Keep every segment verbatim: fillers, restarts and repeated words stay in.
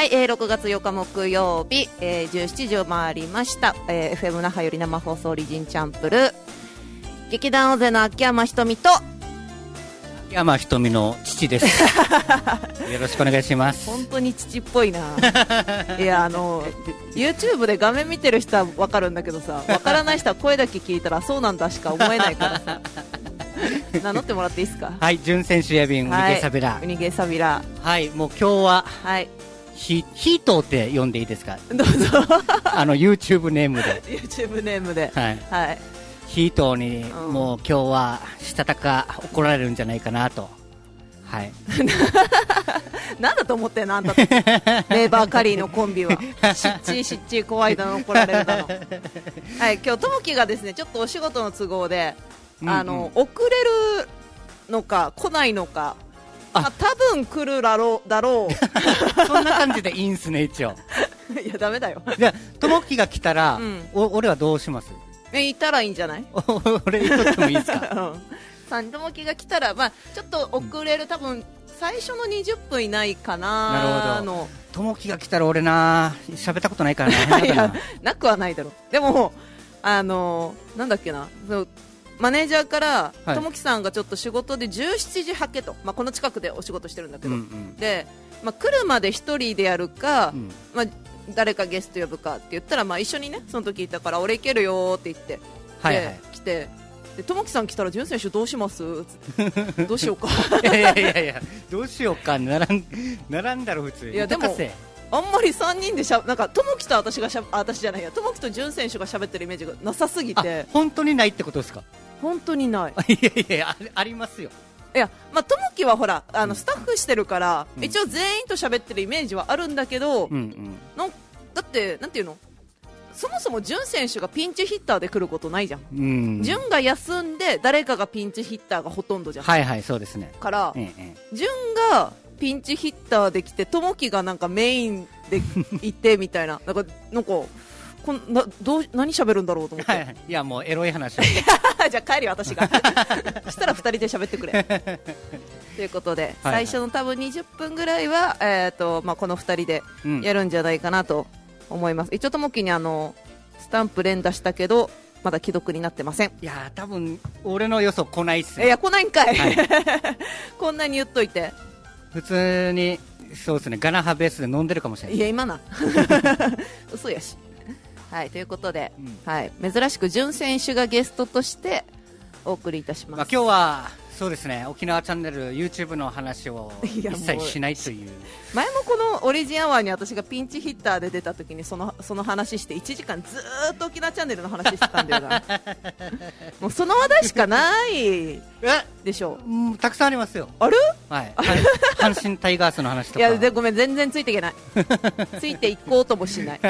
はい、えー、ろくがつようか木曜日、えー、じゅうしちじを回りました、えー、エフエム 那覇より生放送リジンチャンプル劇団尾瀬の秋山ひとみと秋山ひとみの父ですよろしくお願いします。 本当に父っぽいないやあの YouTube で画面見てる人は分かるんだけどさ、分からない人は声だけ聞いたらそうなんだしか思えないからさ名乗ってもらっていいですか。 はい、準選手やびん、ウニゲサビラ、 ウニゲサビラ、 はい、もう今日は、 はい、 ヒ, ヒートって呼んでいいですか。 どうぞあの YouTube ネームで YouTube ネームで、 はい、はい、ヒートに、うん、もう今日はしたたか怒られるんじゃないかなと。はい。 なんだと思ってんのあんたとレーバーカリーのコンビはしっちーしっちー怖いだの怒られるだのはい、今日ともきがですねちょっとお仕事の都合で、うんうん、あの遅れるのか来ないのか、ああ多分来るだろうだろうそんな感じでいいんすね一応いやダメだよ。 じゃあともきが来たら、うん、お俺はどうします。 えいたらいいんじゃない俺言っとってもいいですか、 うんさんともきが来たら、まあ、ちょっと遅れる、うん、多分最初のにじゅっぷん以内かな。 なるほど。ともきが来たら俺な喋ったことないからな。いやなくはないだろう。でもあのー、なんだっけな、マネージャーからともきさんがちょっと仕事でじゅうしちじはけと、まあ、この近くでお仕事してるんだけど、うんうん、で、まあ、来るまで一人でやるか、うん、まあ、誰かゲスト呼ぶかって言ったら、まあ、一緒にねその時いたから俺行けるよって言って、 はいはい、 来てともきさん来たら潤選手どうしますどうしようかいやいやいやいやどうしようか並ん並んだろ普通。 いやでもあんまりさんにんでしゃなんかともきと私がしゃあ私じゃないやともきと潤選手が喋ってるイメージがなさすぎて。 本当にないってことですか。 本当にないいやいや あ, ありますよ。 いやまあともきはほらあのスタッフしてるから、うん、一応全員と喋ってるイメージはあるんだけど、うんうん、なんだってなんていうのそもそも潤選手がピンチヒッターで来ることないじゃん。うん、潤が休んで誰かがピンチヒッターがほとんどじゃん。 はいはいそうですね。 から潤、ええ、がピンチヒッターで来てともきがなんかメインでいてみたいななんかなんかこんなどう何喋るんだろうと思って、はいはい、 いやもうエロい話じゃあ帰るよ私がしたらふたりで喋ってくれということで、はいはい、最初の多分にじゅっぷんぐらいは、えーとまあ、このふたりでやるんじゃないかなと思います。うん、一応ともきにあのスタンプ連打したけどまだ既読になってません。 いや多分俺の予想来ないっすね。 いや来ないんかい、はい、こんなに言っといて普通にそうですねガナハベースで飲んでるかもしれない。 いや今な嘘やし。はいということで、うん、はい、珍しく潤選手がゲストとしてお送りいたします。 まあ、今日はそうですね沖縄チャンネル YouTube の話を一切しないという。 前もこのオリジンアワーに私がピンチヒッターで出た時にその、その話していちじかんずーっと沖縄チャンネルの話してたんだよなもうその話題しかないでしょう。 うんたくさんありますよ。 ある、 はい、阪神タイガースの話とか。 いやでごめん全然ついていけないついていこうともしない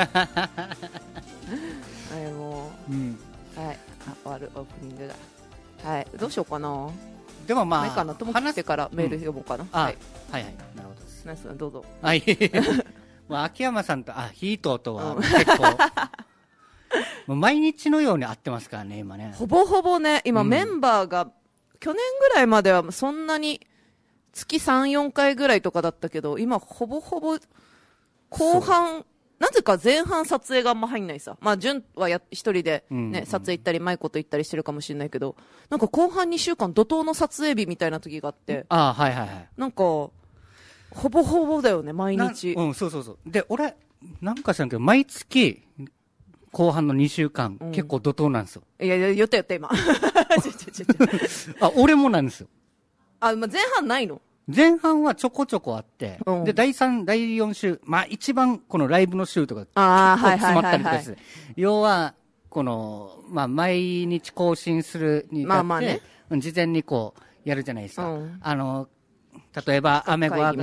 はいもう、うん、はいあ終わるオープニングがはいどうしようかな。 でもまあかなとも来てからメール読もうかな。うん、 はい、はいはいなるほどです。 ナイスどうぞ。 はい。もう秋山さんとあヒートとは結構、もう毎日のように会ってますからね今ね。 ほぼほぼね今、うん、メンバーが去年ぐらいまではそんなに月さん、よんかいぐらいとかだったけど今ほぼほぼ後半なぜか前半撮影があんま入んないさ。まあ潤はや一人でね、うんうん、撮影行ったりマイコと行ったりしてるかもしれないけどなんか後半にしゅうかん怒涛の撮影日みたいな時があって、 あはいはいはいなんかほぼほぼだよね毎日。 うんそうそうそう。で俺なんか知らんけど毎月後半のにしゅうかん、うん、結構怒涛なんですよ。 いやいや言った言った今あ俺もなんですよ。 あ、まあ、前半ないの。 前半はちょこちょこあって、うん、でだいさん、だいよん週、まあ一番このライブの週とか結構詰まったりとかです。要はこのまあ毎日更新するにあたって、まあまあね、事前にこうやるじゃないですか。うん、あの例えば雨がはい、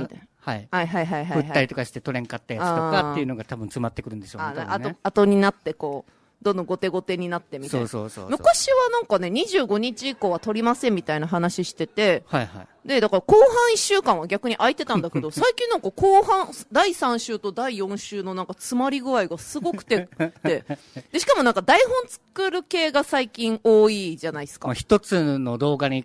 はいはいはいはい、降ったりとかして取れんかったやつとかっていうのが多分詰まってくるんでしょうね。ああと後になってこう。どんどん後手後手になってみたいな。そうそうそうそう。昔はなんかね、にじゅうごにち以降は撮りませんみたいな話してて、はいはい。で、だから後半いっしゅうかんは逆に空いてたんだけど、最近なんか後半、だいさん週とだいよん週のなんか詰まり具合がすごくてで、で、しかもなんか台本作る系が最近多いじゃないですか。 まあ、一つの動画に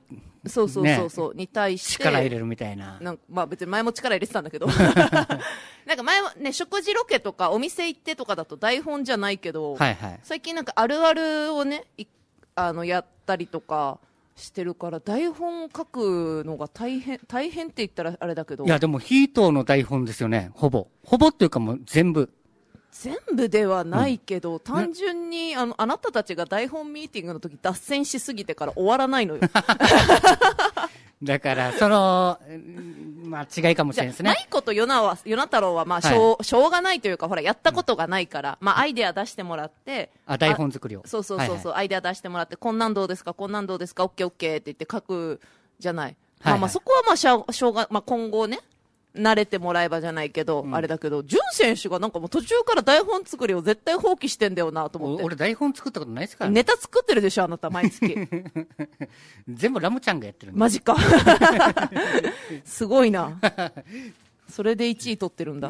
そうそうそうそう、ね、に対して。 力入れるみたいな。 なんかまあ別に前も力入れてたんだけど。なんか前はね、食事ロケとかお店行ってとかだと台本じゃないけど、 はいはい、 最近なんかあるあるをね、あの、やったりとかしてるから、台本書くのが大変、大変って言ったらあれだけど。 いやでもヒートの台本ですよね、ほぼ。ほぼっていうかもう全部。 全部ではないけど、うん、単純にあのあなたたちが台本ミーティングの時脱線しすぎてから終わらないのよ。 だからそのまあ違いかもしれないですね。 舞子と与那は与那太郎はまあしょう、はい、しょうがないというか、ほらやったことがないから、うん、まあアイデア出してもらって、 あ台本作りを。 そうそうそうそう、はいはい、アイデア出してもらって、こんなんどうですかこんなんどうですかオッケーオッケーって言って書くじゃない。はいはい、まあまあそこはまあしょうしょうがまあ今後ね。慣れてもらえばじゃないけど、うん、あれだけど、潤選手がなんかもう途中から台本作りを絶対放棄してんだよなと思って。 俺台本作ったことないですからね。 ネタ作ってるでしょ、あなた、毎月。 全部ラムちゃんがやってるんだ。 マジか。すごいな。それでいちい取ってるんだ。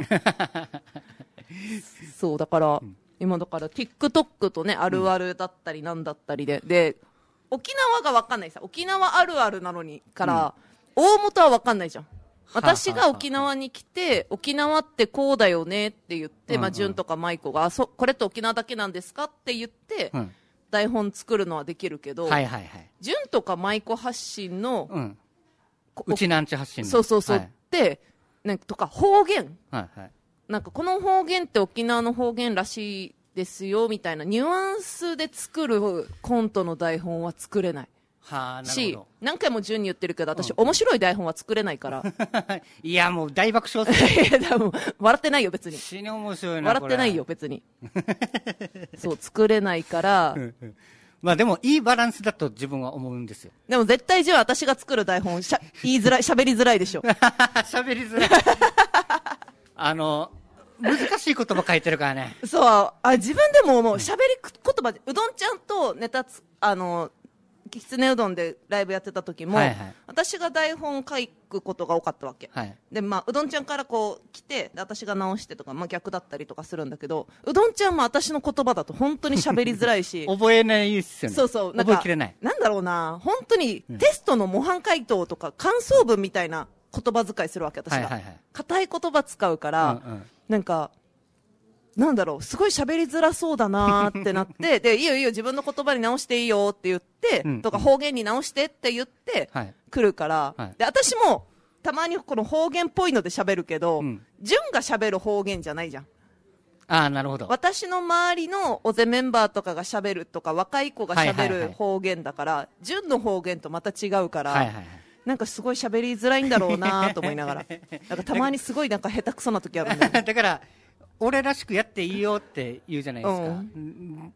そう、だから、うん、今だから TikTok とね、あるあるだったりなんだったりで、うん、で、沖縄がわかんないさ。沖縄あるあるなのにから、うん、大元はわかんないじゃん。私が沖縄に来て、沖縄ってこうだよねって言って、まあ、純とか舞子が、あ、そ、これって沖縄だけなんですかって言って、台本作るのはできるけど、 はいはいはい。 純とか舞子発信の、 うん。うちなんち発信の。 そうそうそう。って、なんかとか方言。 はいはい。 なんかこの方言って沖縄の方言らしいですよ、みたいなニュアンスで作るコントの台本は作れない。 はあ、なるほど。 し、何回も順に言ってるけど、私、うん、面白い台本は作れないから。 いや、もう大爆笑する。 いや、多分、笑ってないよ、別に。 死に面白いな。 笑ってないよ、別に。そう、作れないから。 まあでも、いいバランスだと自分は思うんですよ。 でも絶対じゃあ私が作る台本、しゃ、言いづらい、喋りづらいでしょ。 喋りづらい。あの、難しい言葉書いてるからね。 そう、あ、自分でももう喋り言葉で、うどんちゃんとネタつ、あの、きつねうどんでライブやってた時も、はいはい、私が台本書くことが多かったわけ、はい、でまあうどんちゃんからこう来て私が直してとか、まあ、逆だったりとかするんだけど、うどんちゃんも私の言葉だと本当に喋りづらいし覚えないですよね。 そうそうなんか覚えきれない。 なんだろうな、本当にテストの模範解答とか感想文みたいな言葉遣いするわけ、私が、はいはいはい、硬い言葉使うから、うんうん、なんかなんだろう、すごい喋りづらそうだなーってなって、で、いいよいいよ、自分の言葉に直していいよって言って、うん、とか方言に直してって言って、はい、来るから、はい、で、私も、たまにこの方言っぽいので喋るけど、うん、純が喋る方言じゃないじゃん。 ああ、なるほど。 私の周りのおぜメンバーとかが喋るとか、若い子が喋る方言だから、純の方言とまた違うから、はいはいはい、なんかすごい喋りづらいんだろうなと思いながら。なんかたまにすごいなんか下手くそな時あるんだよね。 だから、俺らしくやっていいよって言うじゃないですか、うん、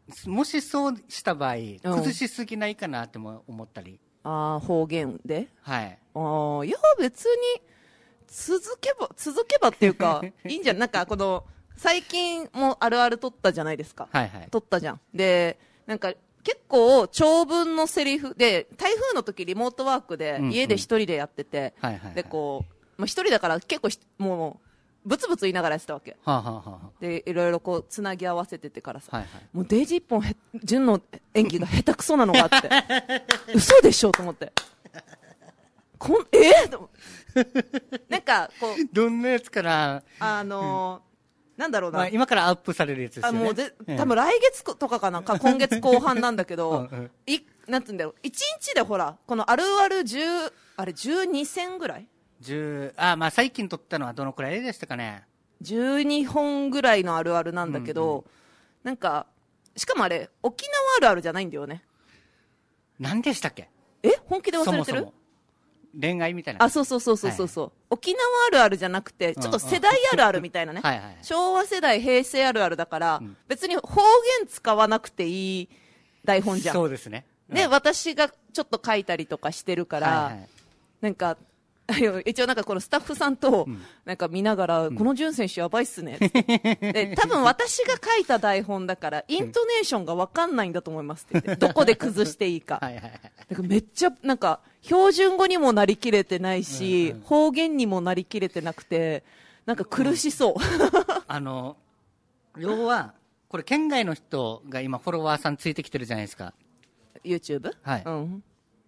もしそうした場合、崩しすぎないかなっても思ったり、 うん、ああ方言で、 はい、 ああいや別に続けば続けばっていうかいいんじゃん。なんかこの最近もあるある撮ったじゃないですか、 はいはい、 撮ったじゃん。でなんか結構長文のセリフで、台風の時リモートワークで家で一人でやってて、うんうん、でこう、まあ、一人だから結構もうブツブツ言いながらやってたわけ、 はあはあはあ、 でいろいろこうつなぎ合わせててからさ、はいはい、もうデイジー一本純の演技が下手くそなのがあって嘘でしょと思って、こんえー、なんかこうどんなやつかな、 あのー、なんだろうな、まあ、 今からアップされるやつですよね。 あもうで多分来月とかかなか今月後半なんだけど、うんうん、いなんつうんだろう、いちにちでほらこのあるあるじゅうあれじゅうにせんぐらいじゅうあまあ最近撮ったのはどのくらいでしたかね。 じゅうにほんぐらいのあるあるなんだけど、うんうん、なんかしかもあれ沖縄あるあるじゃないんだよね。 何でしたっけ。 え本気で忘れてる。そもそも恋愛みたいな。 あそうそうそうそうそうそう、はい、沖縄あるあるじゃなくてちょっと世代あるあるみたいなね、はいはい、昭和世代平成あるあるだから、うん、別に方言使わなくていい台本じゃん。 そうですね、 うん、で私がちょっと書いたりとかしてるから、はいはい、なんか一応なんかこのスタッフさんとなんか見ながら、うん、この潤選手やばいっすねで多分私が書いた台本だからイントネーションが分かんないんだと思いますって言ってどこで崩していいかはいはい、はい、だからめっちゃなんか標準語にもなりきれてないし、うんうん、方言にもなりきれてなくてなんか苦しそう、うん、 あの要はこれ県外の人が今フォロワーさんついてきてるじゃないですか YouTube、 はい、 うん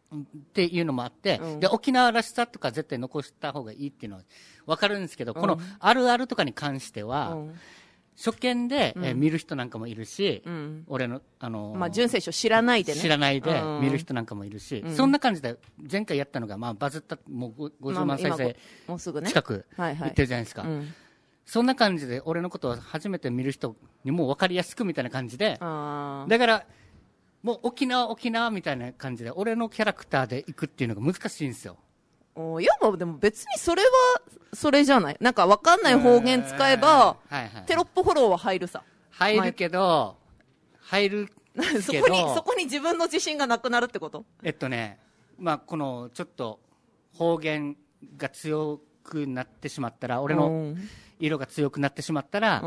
っていうのもあって、うん、で、沖縄らしさとか絶対残した方がいいっていうのはわかるんですけど、うん、このあるあるとかに関しては、うん、初見で、うん、えー、見る人なんかもいるし、うん、俺の、あのー、 まあ、純正書知らないでね。 知らないで見る人なんかもいるし、うん、そんな感じで、前回やったのが、まあ、バズった、もうごじゅうまん再生近くいってるじゃないですか。はいはい、うん、そんな感じで、俺のことを初めて見る人にも分かりやすくみたいな感じで、だから、もう沖縄、沖縄みたいな感じで、俺のキャラクターで行くっていうのが難しいんですよ。 いや、でも別にそれは、それじゃない。なんか分かんない方言使えば、はいはい、テロップフォローは入るさ。 入るけど、入るそこに、そこに自分の自信がなくなるってこと？ えっとね、まあ、この、ちょっと、方言が強くなってしまったら、俺の色が強くなってしまったら、うん、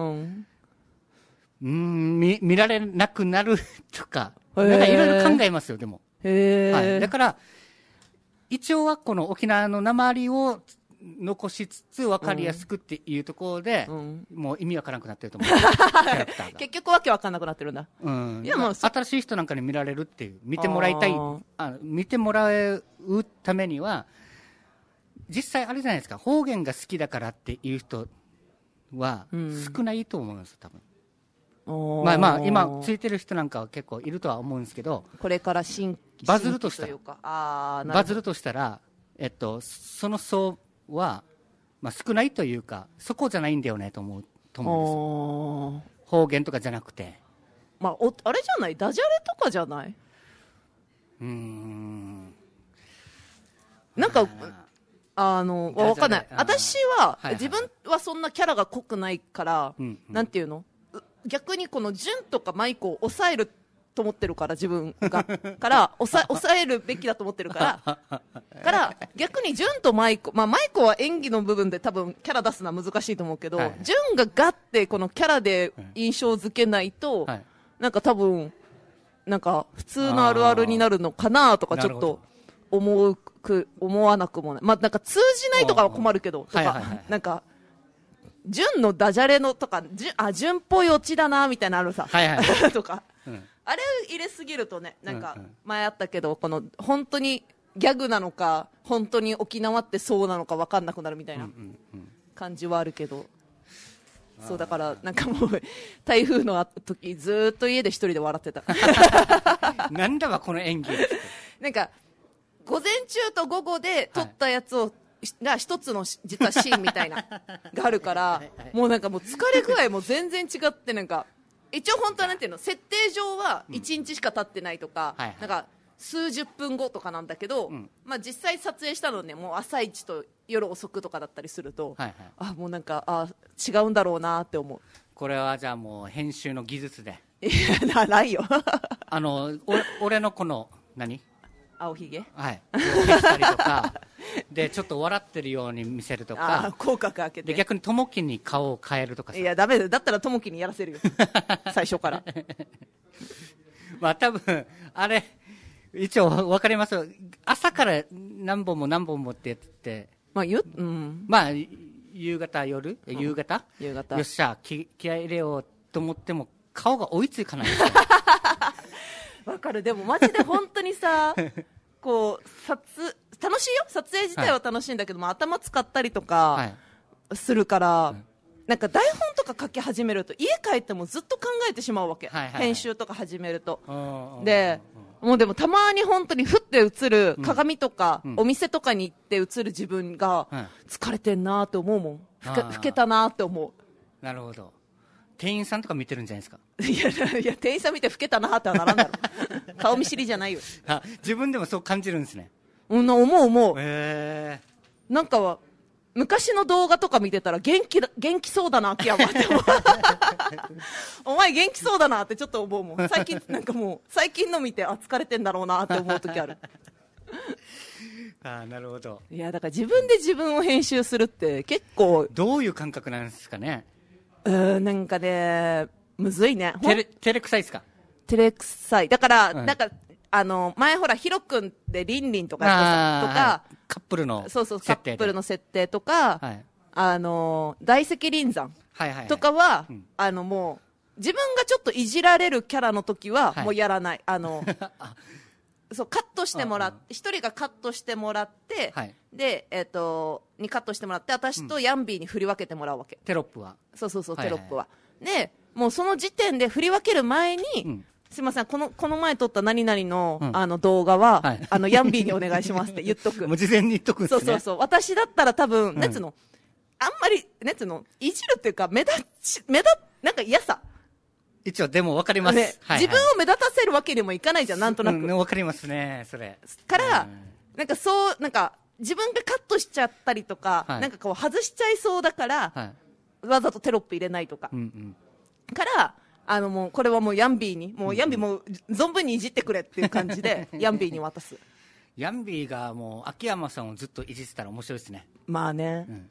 うーん見、見られなくなるとか、なんかいろいろ考えますよ、でも。 へー。 はい。だから、一応はこの沖縄の訛りを残しつつ分かりやすくっていうところで、うん、もう意味わからなくなってると思う。 結局わけわかんなくなってるんだ。 うん。いやもう新しい人なんかに見られるっていう、見てもらいたい、あ見てもらうためには、実際あれじゃないですか、方言が好きだからっていう人は少ないと思うんですよ、多分。まあまあ今ついてる人なんかは結構いるとは思うんですけど、 これから新バズるとしたらあバズるとしたら、えっとその層はまあ少ないというか、そこじゃないんだよねと思うと思うんですよ。方言とかじゃなくて、 まあおあれじゃない、ダジャレとかじゃない。 うーん。 なんかあのわかんない。私は、はいはい、自分はそんなキャラが濃くないから、うんうん、なんていうの。逆にこの純とかマイコを抑えると思ってるから、自分がから抑え、抑えるべきだと思ってるからから逆に純とマイコ、まあ、マイコは演技の部分で多分キャラ出すのは難しいと思うけど、はい、純がガッてこのキャラで印象付けないと、はい、なんか多分なんか普通のあるあるになるのかなとかちょっと思うく思わなくもない。まあなんか通じないとかは困るけどとか、なんか純のダジャレのとか、あ、純っぽいオチだなみたいなのあるさ、はいはい、とか、うん、あれ入れすぎるとね、なんか前あったけど、うんうん、この本当にギャグなのか本当に沖縄ってそうなのか分かんなくなるみたいな感じはあるけど、うんうんうん、そうだからなんかもう台風の時ずーっと家で一人で笑ってた。 なんだわこの演技。 なんか午前中と午後で撮ったやつを、はいが一つの実はシーンみたいながあるからもうなんかもう疲れ具合も全然違って、なんか一応本当はなんていうの、設定上はいちにちしか経ってないとか、なんか数十分後とかなんだけど、まあ実際撮影したのね、もう朝一と夜遅くとかだったりすると、あもうなんかあ違うんだろうなって思う。 これはじゃあもう編集の技術で。 いやないよ。 あの俺俺のこの何青ひげ、 はい、消したりとかでちょっと笑ってるように見せるとか、 口角開けて、 で逆にともきに顔を変えるとかさ。 いやダメだ、だったらともきにやらせるよ最初から。 まあ多分あれ一応分かりますよ、朝から何本も何本もってやってて、 まあゆ、うん、 まあ夕方夜、うん、夕方夕方よっしゃ気気合い入れようと思っても顔が追いつかないんですよ。 わかる。でもマジで本当にさこう撮楽しいよ、撮影自体は楽しいんだけども、はい、頭使ったりとかするから、はい、なんか台本とか書き始めると家帰ってもずっと考えてしまうわけ、はいはいはい、編集とか始めると。でもうでもたまに本当にふって映る鏡とか、うん、お店とかに行って映る自分が疲れてんなって思うもん、ふけ、老けたなって思う。 なるほど。店員さんとか見てるんじゃないですか。 いやいや、店員さん見て老けたなってはならんだろ。顔見知りじゃないよ。 あ、自分でもそう感じるんですね。 うん、思う思う。 へー。なんかは昔の動画とか見てたら元気だ元気そうだな秋山って思う。お前元気そうだなってちょっと思うもん。最近なんかもう最近の見てあ疲れてんだろうなって思う時ある。 あ、なるほど。 いやだから自分で自分を編集するって結構どういう感覚なんですかね。 うーん、なんかねむずいね。 照れ照れくさいですか。 照れくさいだから、うん、なんかあの前ほらヒロ君でリンリンとかやってたとか、はい、 カップルのそうそうカップルの設定とか、はい、あの大石林山とかは、はいはいはい、うん、あのもう自分がちょっといじられるキャラの時はもうやらない、はい、あのそう、カットしてもらって、一、うんうん、人がカットしてもらって、はい、で、えっ、ー、と、にカットしてもらって、私とヤンビーに振り分けてもらうわけ。 テロップは。 そうそうそう、テロップは。はいはいはい、で、もうその時点で振り分ける前に、うん、すいません、この、この前撮った何々の、うん、あの動画は、はい、あの、ヤンビーにお願いしますって言っとく。 もう事前に言っとくんですね。 そうそうそう。私だったら多分、ねつの、あんまり、ねつの、いじるっていうか、目立ち、目立、なんか嫌さ。 一応、でも分かります、 ねはいはい。自分を目立たせるわけにもいかないじゃん、なんとなく。うん、 分かりますね、それ。 から、うん、なんかそう、なんか、自分がカットしちゃったりとか、はい、なんかこう外しちゃいそうだから、はい、わざとテロップ入れないとか。うんうん、から、あのもう、これはもうヤンビーに、もうヤンビーもう存分にいじってくれっていう感じで、ヤンビーに渡す。 ヤンビーがもう、秋山さんをずっといじってたら面白いですね。 まあね。うん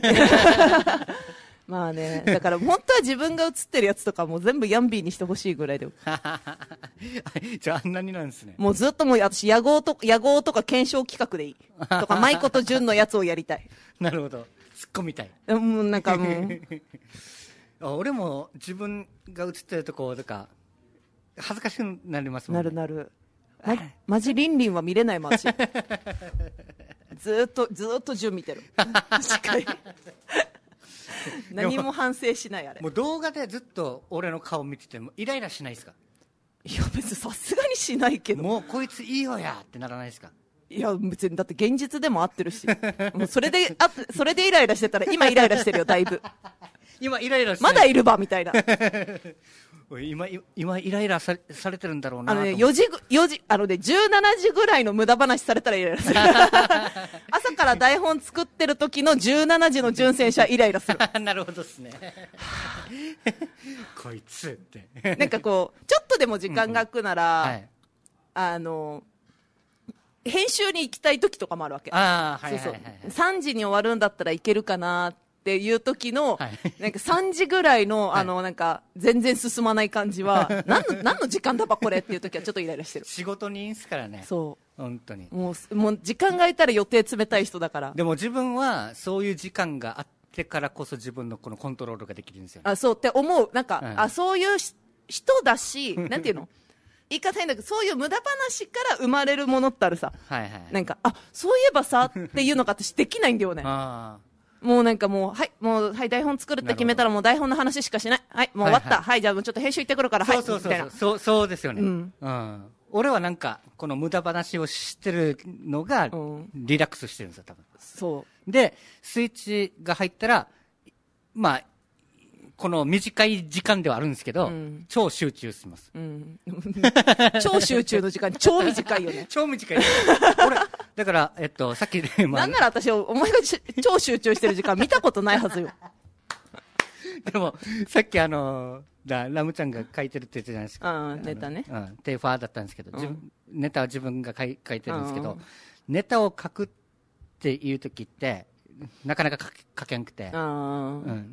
まあね、だから本当は自分が映ってるやつとかも全部ヤンビーにしてほしいぐらいでじゃああんなになんですね。 もうずっともう私野号と野号とか検証企画でいいとか舞子と純のやつをやりたい。 なるほど、突っ込みたい。 もうなんかもう俺も自分が映ってるところとか恥ずかしくなりますもんね。 なるなる、ま、マジリンリンは見れないもん私ずーっとずーっと純見てるしっかり何も反省しないあれ。 もう動画でずっと俺の顔見ててもイライラしないですか？ いや別にさすがにしないけど。 もうこいついいよやってならないですか？ いや別にだって現実でも合ってるしもうそれであそれでイライラしてたら今イライラしてるよだいぶ今イライラしてまだいるばみたいな今今イライラさされてるんだろうなと。 あのねよじよじあのねじゅうしちじぐらいの無駄話されたらイライラする朝から台本作ってる時のじゅうしちじの純選手はイライラするなるほどですねこいつってなんかこうちょっとでも時間が空くなら、うんうんはい、あの編集に行きたい時とかもあるわけ。 あはいはいはいはい、 そうそうさんじに終わるんだったらいけるかなっていう時の、はい、なんかさんじぐらいの、はい、あのなんか全然進まない感じは何の何の時間だばこれっていう時はちょっとイライラしてる。 仕事人ですからね。 そう本当にもうもう時間が空いたら予定詰めたい人だから。 でも自分はそういう時間があってからこそ自分のこのコントロールができるんですよ、ね、 あそうって思うなんか、はい、あそういう人だしなんていうの言い方変だけどそういう無駄話から生まれるものってあるさ、 はいはい、 なんかあそういえばさっていうのが私できないんだよねあもうなんかもうはいもうはい台本作るって決めたらもう台本の話しかしないはいもう終わった、はいはい、はいじゃあもうちょっと編集行ってくるからはいそうそうそうみたいなそうそうですよね、うんうん、俺はなんかこの無駄話をしてるのがリラックスしてるんですよ多分。 そうでスイッチが入ったらまあこの短い時間ではあるんですけど、うん、超集中します、うん、 超集中の時間超短いよね超短い俺だからえっとさっき、 まあ、なんなら私お前が超集中してる時間見たことないはずよでもさっきあのだラムちゃんが書いてるって言ってたじゃないですか、 うん、ネタね、 うん、テーファーだったんですけど、うん、自分ネタは自分が書い、書いてるんですけど、うん、ネタを書くっていう時ってなかなか書け、書けんくて、うん、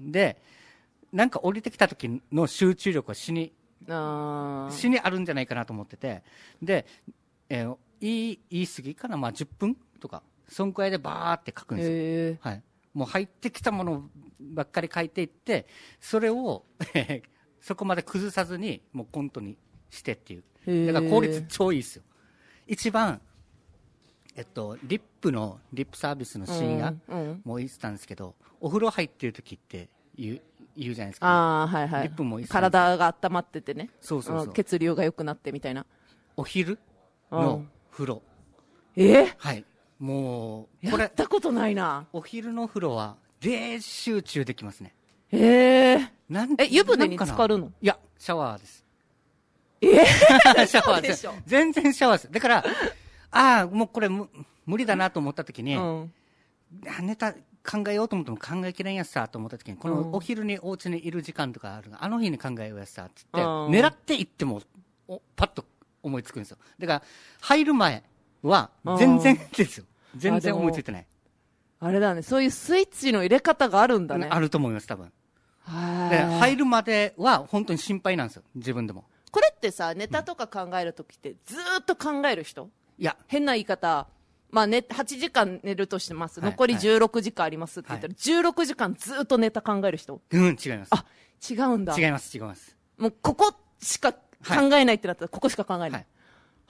でなんか降りてきた時の集中力は死にあ死にあるんじゃないかなと思っててで、えー、言い言い過ぎかな、まあ、じゅっぷんとかそんくらいでバーって書くんですよ、はい、もう入ってきたものばっかり書いていってそれをそこまで崩さずにもうコントにしてっていうだから効率超いいですよ。一番えっと、リップのリップサービスのシーンがもう言ってたんですけど、お風呂入ってる時って言う言うじゃないですか、ね、 あはいはい、 リップもいい体が温まっててねそうそうそう血流が良くなってみたいなお昼の風呂えはいもうこれやったことないな。 お昼の風呂はで集中できますね。 えー、なんえ湯船に浸かるの？ いやシャワーです。 えー、 シャワーです全然シャワーです。だからああもうこれ無理だなと思った時に、うん、ネタ考えようと思っても考えきれんやつさと思った時にこのお昼にお家にいる時間とかあるあの日に考えようやつさって言って狙っていってもパッと思いつくんですよ。だから入る前は全然ですよ。全然思いついてない。 あれだねそういうスイッチの入れ方があるんだね。 あると思います多分。で入るまでは本当に心配なんですよ自分でも。 これってさネタとか考えるときってずーっと考える人、 いや変な言い方まあね、はちじかん寝るとしてます、はい、残りじゅうろくじかんありますって言ったら、はい、じゅうろくじかんずっとネタ考える人。 うん違います。 あ違うんだ。 違います違います。 もうここしか考えないってなったら、はい、ここしか考えない、はい、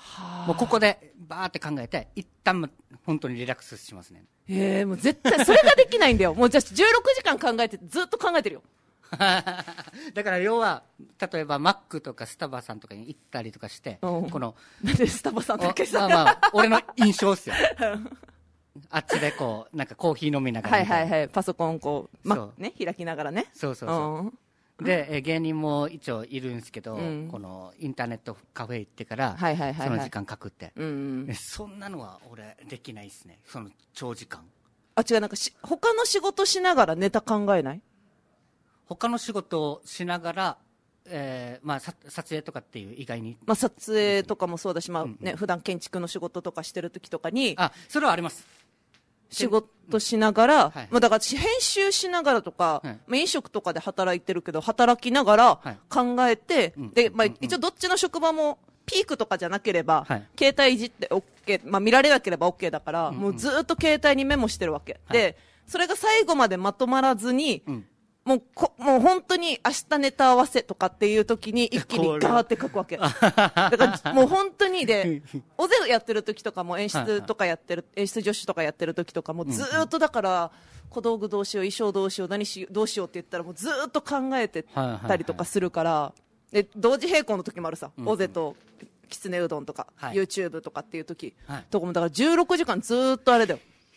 もうここでバーって考えて、一旦本当にリラックスしますね。 へえ、もう絶対それができないんだよ。もうじゃあじゅうろくじかん考えて、ずっと考えてるよ。 だから要は、例えばマックとかスタバさんとかに行ったりとかして、 うん、 この、 なんでスタバさんだけさ、 まあまあ、俺の印象っすよ。あっちでこう、なんかコーヒー飲みながら。 はいはいはい、パソコンこう、ま、ね、開きながらね。 そうそうそう。うんで、え芸人も一応いるんですけど、うん、このインターネットカフェ行ってから、はいはいはいはい、その時間書くって、うんうん、そんなのは俺できないですね、その長時間。 あ、違う、なんかし他の仕事しながらネタ考えない？ 他の仕事をしながら、えーまあ、撮影とかっていう以外に、 まあ、撮影とかもそうだし、まあね、うんうん、普段建築の仕事とかしてる時とかに、 あ、それはあります。 仕事しながら、はい、まあ、だから編集しながらとか、はい、まあ、飲食とかで働いてるけど、働きながら考えて、はい、で、まあ、一応どっちの職場もピークとかじゃなければ、はい、携帯いじって OK、まあ、見られなければ OK だから、うんうん、もうずっと携帯にメモしてるわけ。はい、で、それが最後までまとまらずに、うん、もうこ、もう本当に明日ネタ合わせとかっていう時に一気にガーって書くわけ。だからもう本当にで、おぜやってる時とかも演出とかやってる、演出助手とかやってる時とかもずっとだから、小道具どうしよう、衣装どうしよう、何しどうしようって言ったらもうずっと考えてたりとかするから、で、同時並行の時もあるさ。おぜときつねうどんとか、はい、YouTube とかっていう時、はい、とかもだからじゅうろくじかんずっとあれだよ。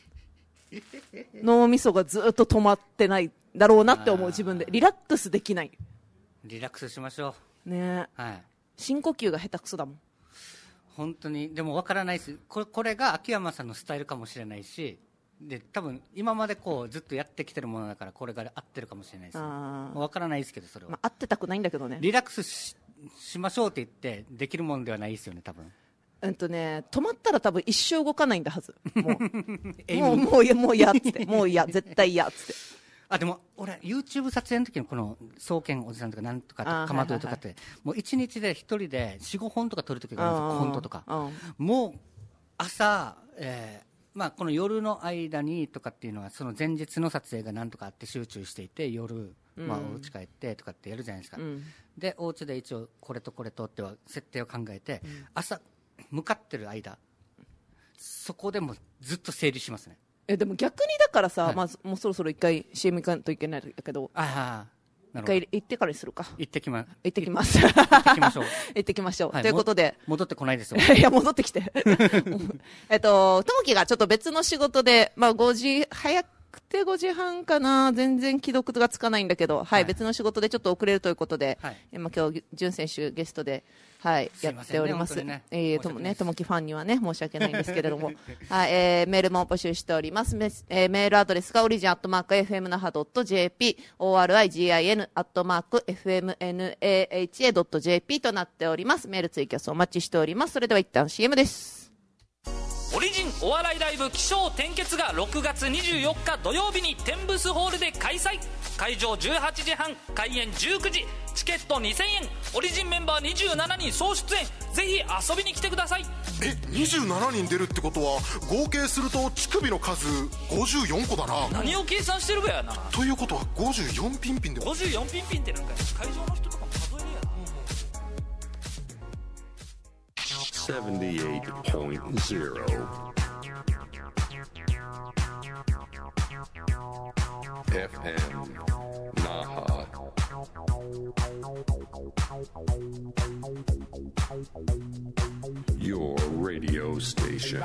脳みそがずっと止まってないだろうなって思う、自分で。リラックスできない。 リラックスしましょう。ねえ。はい。深呼吸が下手くそだもん。 本当に。でも分からないです。これ、これが秋山さんのスタイルかもしれないし、で、多分、今までこう、ずっとやってきてるものだから、これが合ってるかもしれないです。分からないですけど、それは。 まあ、合ってたくないんだけどね。 リラックス し, しましょうって言って、できるものではないですよね、多分。 うんとね、止まったら多分一生動かないんだはず。もう、もう、もう、もう嫌っつって。もう嫌、絶対嫌っつって。 あ、でも、俺、YouTube 撮影の時のこの、双剣おじさんとかなんとか、かまどとかって、はいはいはい、もう一日で一人でよん、ごほんとか撮る時があるんですよ、コントとか。もう、朝、えー、まあ、この夜の間にとかっていうのは、その前日の撮影がなんとかあって集中していて、夜、まあ、お家帰ってとかってやるじゃないですか。うん、で、お家で一応、これとこれとっては、設定を考えて、うん、朝、向かってる間、そこでもずっと整理しますね。 え、でも逆にだからさ、はい、まあ、もうそろそろ一回 シーエム 行かんといけないんだけど、 ああ、一回行ってからにするか。 行ってきま、 行ってきます。 行ってきましょう。 行ってきましょう。 はい、 ということで。 戻ってこないですよ。 いや、戻ってきて。えっと、ともきがちょっと別の仕事で、まあごじ、早くてごじはんかな、全然既読がつかないんだけど、はい、はい、別の仕事でちょっと遅れるということで、はい、今今日、潤選手ゲストで、はい、やっております。ね、えー、ともね、ともきファンにはね、申し訳ないんですけれども、はい、えー、メールも募集しております。メ, えー、メールアドレスがオリジンアットマーク エフエムナハドットジェーピー、オーアールアイジーアイエヌ アットマーク エフエムエヌエーエイチエードットジェーピー となっております。メールツイキャスお待ちしております。それでは一旦 シーエム です。 オリジンお笑いライブ起承転結がろくがつにじゅうよっか土曜日にテンブスホールで開催。会場じゅうはちじはん、開演じゅうくじ、チケットにせんえん、オリジンメンバーにじゅうななにん総出演。ぜひ遊びに来てください。 え、にじゅうななにん出るってことは合計すると乳首の数ごじゅうよんこだな。 何を計算してるべやな。 ということはごじゅうよんピンピンでごじゅうよんピンピンってなんか会場の人とかも数えるやな。 セブンティーエイトポイントゼロ エフエム Naha Your radio station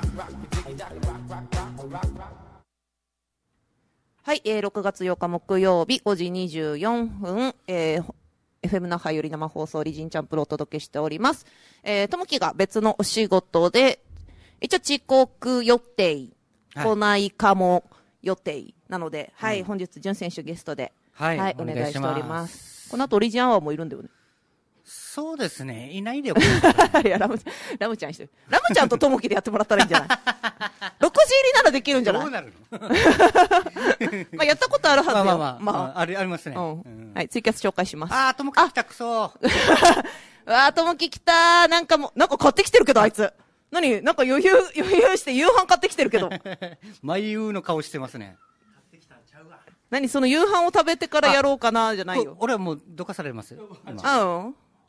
はい、えー、ろくがつようか木曜日ごじにじゅうよんぷん、えーエフエム 那覇より生放送リジンチャンプルをお届けしております。えー、ともきが別のお仕事で、一応遅刻予定、はい、来ないかも予定なので、はい、うん、本日、潤選手ゲストで、はい、はい、お願いしております。この後オリジンアワーもいるんだよね。 そうですね、いないでよ。 いや、ラム、ラムちゃんしてる。ラムちゃんとともきでやってもらったらいいんじゃないろくじ入りならできるんじゃないどうなるのまあやったことあるはずよ。 まあまあまあ、まあ、あり、ありますね。 うんうん、はい、ツイキャス紹介します。 あー、ともき来たくそわー、ともき来たー。なんかもう、なんか買ってきてるけど、あいつ。何なんか余裕、余裕して夕飯買ってきてるけど。 毎夕の顔してますね。買ってきたんちゃうわ。 何その夕飯を食べてからやろうかな、じゃないよ。 俺はもうどかされます。 あうん。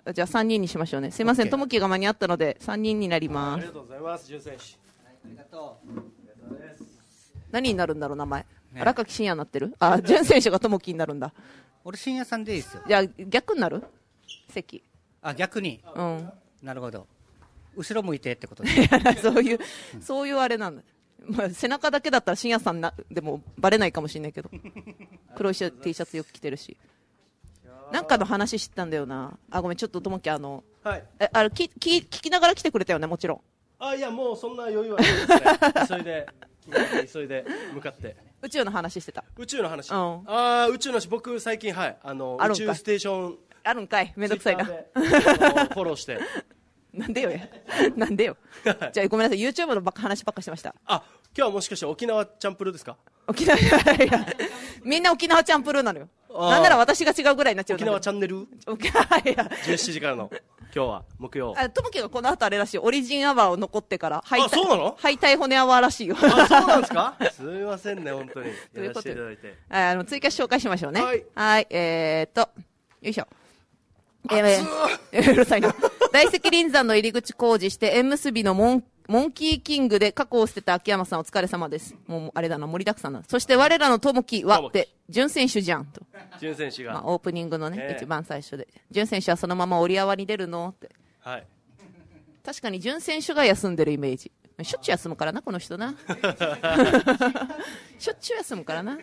じゃあさんにんにしましょうね。すいません、ともきが間に合ったのでさんにんになります。 ありがとうございます、潤選手。 ありがとう。 何になるんだろう、名前。荒垣真也になってる。あ、潤選手がともきになるんだ。 俺、深夜さんでいいですよ。 じゃあ逆になる席。 あ、逆に。 うん。 なるほど。後ろ向いてってことでそういう、そういうあれなんだ。まあ、背中だけだったら深夜さんなでもバレないかもしれないけど黒い T シャツよく着てるし、なんかの話知ったんだよな。あ、ごめん、ちょっとともきあの、 はい、 えあれきき聞きながら来てくれたよね、もちろん。 あ、いや、もうそんな余裕はないですね。急いで急いで向かって宇宙の話してた。 宇宙の話、 うん、 あ宇宙の話、僕最近、はい、あの宇宙ステーションあるんかい、めんどくさいな。フォローしてなんでよやなんでよじゃあごめんなさい、 YouTube のばっか話ばっかしてました。 あ、今日はもしかして沖縄チャンプルーですか？ 沖縄いやみんな沖縄チャンプルーなのよ。なんなら私が違うぐらいになっちゃう。 沖縄チャンネル沖縄いやじゅうしちじからの今日は木曜。 あ、ともきがこの後あれらしい、オリジンアワーを残ってからあ、そうなの？ 敗退骨アワーらしいよ。 あ、そうなんですか？すみませんね、本当にやらせていただいて。 あの追加紹介しましょうね。 はい、 はい、えー、っとよいしょ。えー、うるさいな。大石林山の入り口工事して縁結びのモンモンキーキングで過去を捨てた秋山さん、お疲れ様です。もうあれだな、盛りだくさんだ。そして我らのともきはって潤選手じゃんと。 潤選手が、 まあ、オープニングのね、 えー、 一番最初で潤選手はそのまま折り合わに出るのって。 はい、 確かに潤選手が休んでるイメージ。しょっちゅう休むからな、この人な。しょっちゅう休むからな。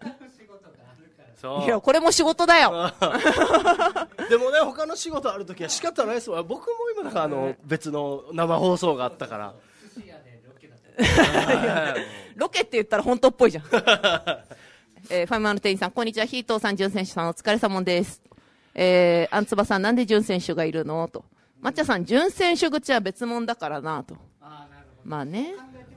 そう、 いや、これも仕事だよ。 でもね、他の仕事あるときは仕方ないですわ。僕も今だからあの別の生放送があったからロケって言ったら本当っぽいじゃん。えー、ファイマーの店員さん、こんにちは。ヒートーさん、潤選手さん、お疲れ様です。えー、アンツバさん、なんで潤選手がいるのと。抹茶さん、潤選手口は別物だからなと。あ、なるほど。まあね、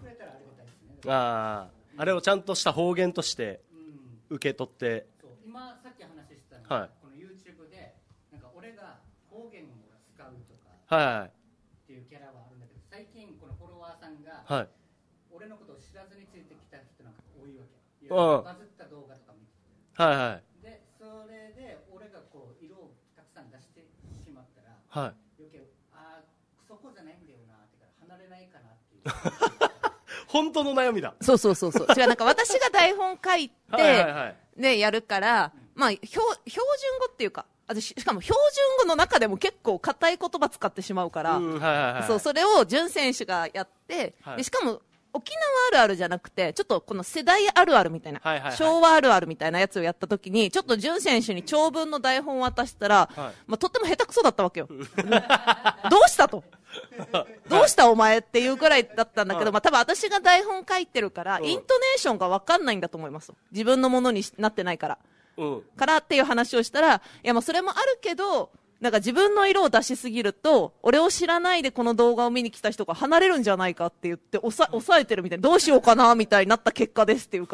ああ、あれをちゃんとした方言として受け取って、 今さっき話してたのは、 はい、 この YouTube でなんか俺が方言を使うとかっていうキャラはあるんだけど、最近このフォロワーさんが、はい、俺のことを知らずについてきた人なんか多いわけ。いろいろバズった動画とか見て、はいはい、でそれで俺がこう色をたくさん出してしまったら、はい、余計あそこじゃないんだよなってから離れないかなっていう本当の悩みだ。 そうそうそうそう。違う、なんか私が台本書いてはいはい、はい、ね、やるから、まあ、標, 標準語っていうか、私しかも標準語の中でも結構硬い言葉使ってしまうから、うん、はいはいはい、そう、それを潤選手がやって、はい、でしかも沖縄あるあるじゃなくて、ちょっとこの世代あるあるみたいな、はいはいはい、昭和あるあるみたいなやつをやったときに、ちょっと潤選手に長文の台本を渡したら、はい、まあ、とっても下手くそだったわけよ。どうしたと。どうしたお前っていうくらいだったんだけど、まあ、多分私が台本書いてるから、イントネーションが分かんないんだと思います。自分のものになってないから。うん、からっていう話をしたら、いや、まあそれもあるけど、なんか自分の色を出しすぎると、俺を知らないでこの動画を見に来た人が離れるんじゃないかって言って、おさ抑えてるみたいな、どうしようかなみたいになった結果ですって言うから、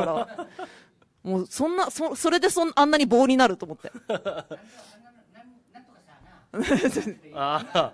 もうそんな、そ、それでそんあんなに棒になると思って。 ああ。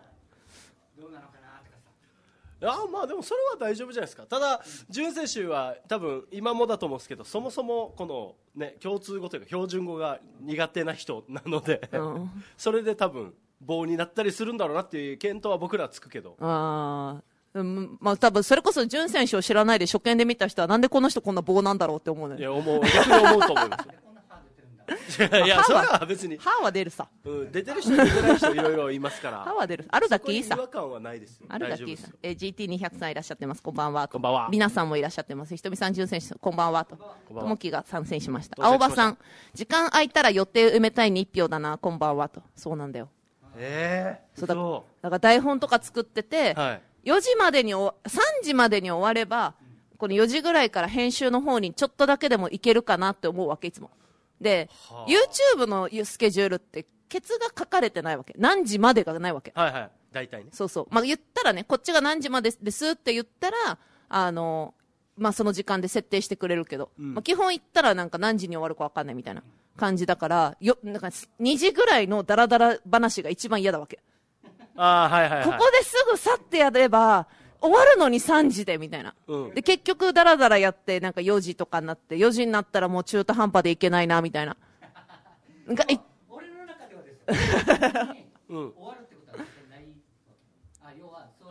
いや、まあでもそれは大丈夫じゃないですか。ただ潤選手は多分今もだと思うんですけど、そもそもこのね、共通語というか標準語が苦手な人なので、うん、それで多分棒になったりするんだろうなっていう見当は僕らはつくけど、 ああ、うん、まあ多分それこそ潤選手を知らないで初見で見た人はなんでこの人こんな棒なんだろうって思うね。 いや、思う、逆に思うと思います。いや、それは別に歯は出るさ、 うん、出てる人出てない人いろいろいますから歯は出る、あるだけいいさ、 違和感はないですよ。 あるだけいいさ。え ジーティーにひゃく さんいらっしゃってます、こんばんは。 こんばんは。 皆さんもいらっしゃってます。ひとみさん、潤選手こんばんはと、ともきが参戦しました。青葉さん、時間空いたら予定埋めたいにいっぴょうだな、こんばんはと。そうなんだよ。 ええー、そうだ。 だから台本とか作ってて、はい、よじまでにおさんじまでに終われば、このよじぐらいから編集の方にちょっとだけでもいけるかなって思うわけ、いつも。で、はあ、YouTube のスケジュールってケツが書かれてないわけ、何時までがないわけ。 はいはい、大体ね。 そうそう、まあ、言ったらね、こっちが何時までですって言ったら、あの、まあ、その時間で設定してくれるけど、うん、まあ、基本言ったらなんか何時に終わるか分かんないみたいな感じだから、よなんかにじぐらいのダラダラ話が一番嫌だわけ。 あ、はいはいはい、 ここですぐ去ってやれば終わるのにさんじでみたいな、うん、で結局ダラダラやってなんかよじとかになって、よじになったらもう中途半端でいけないなみたいな。なんかい俺の中ではですね、うん、終わる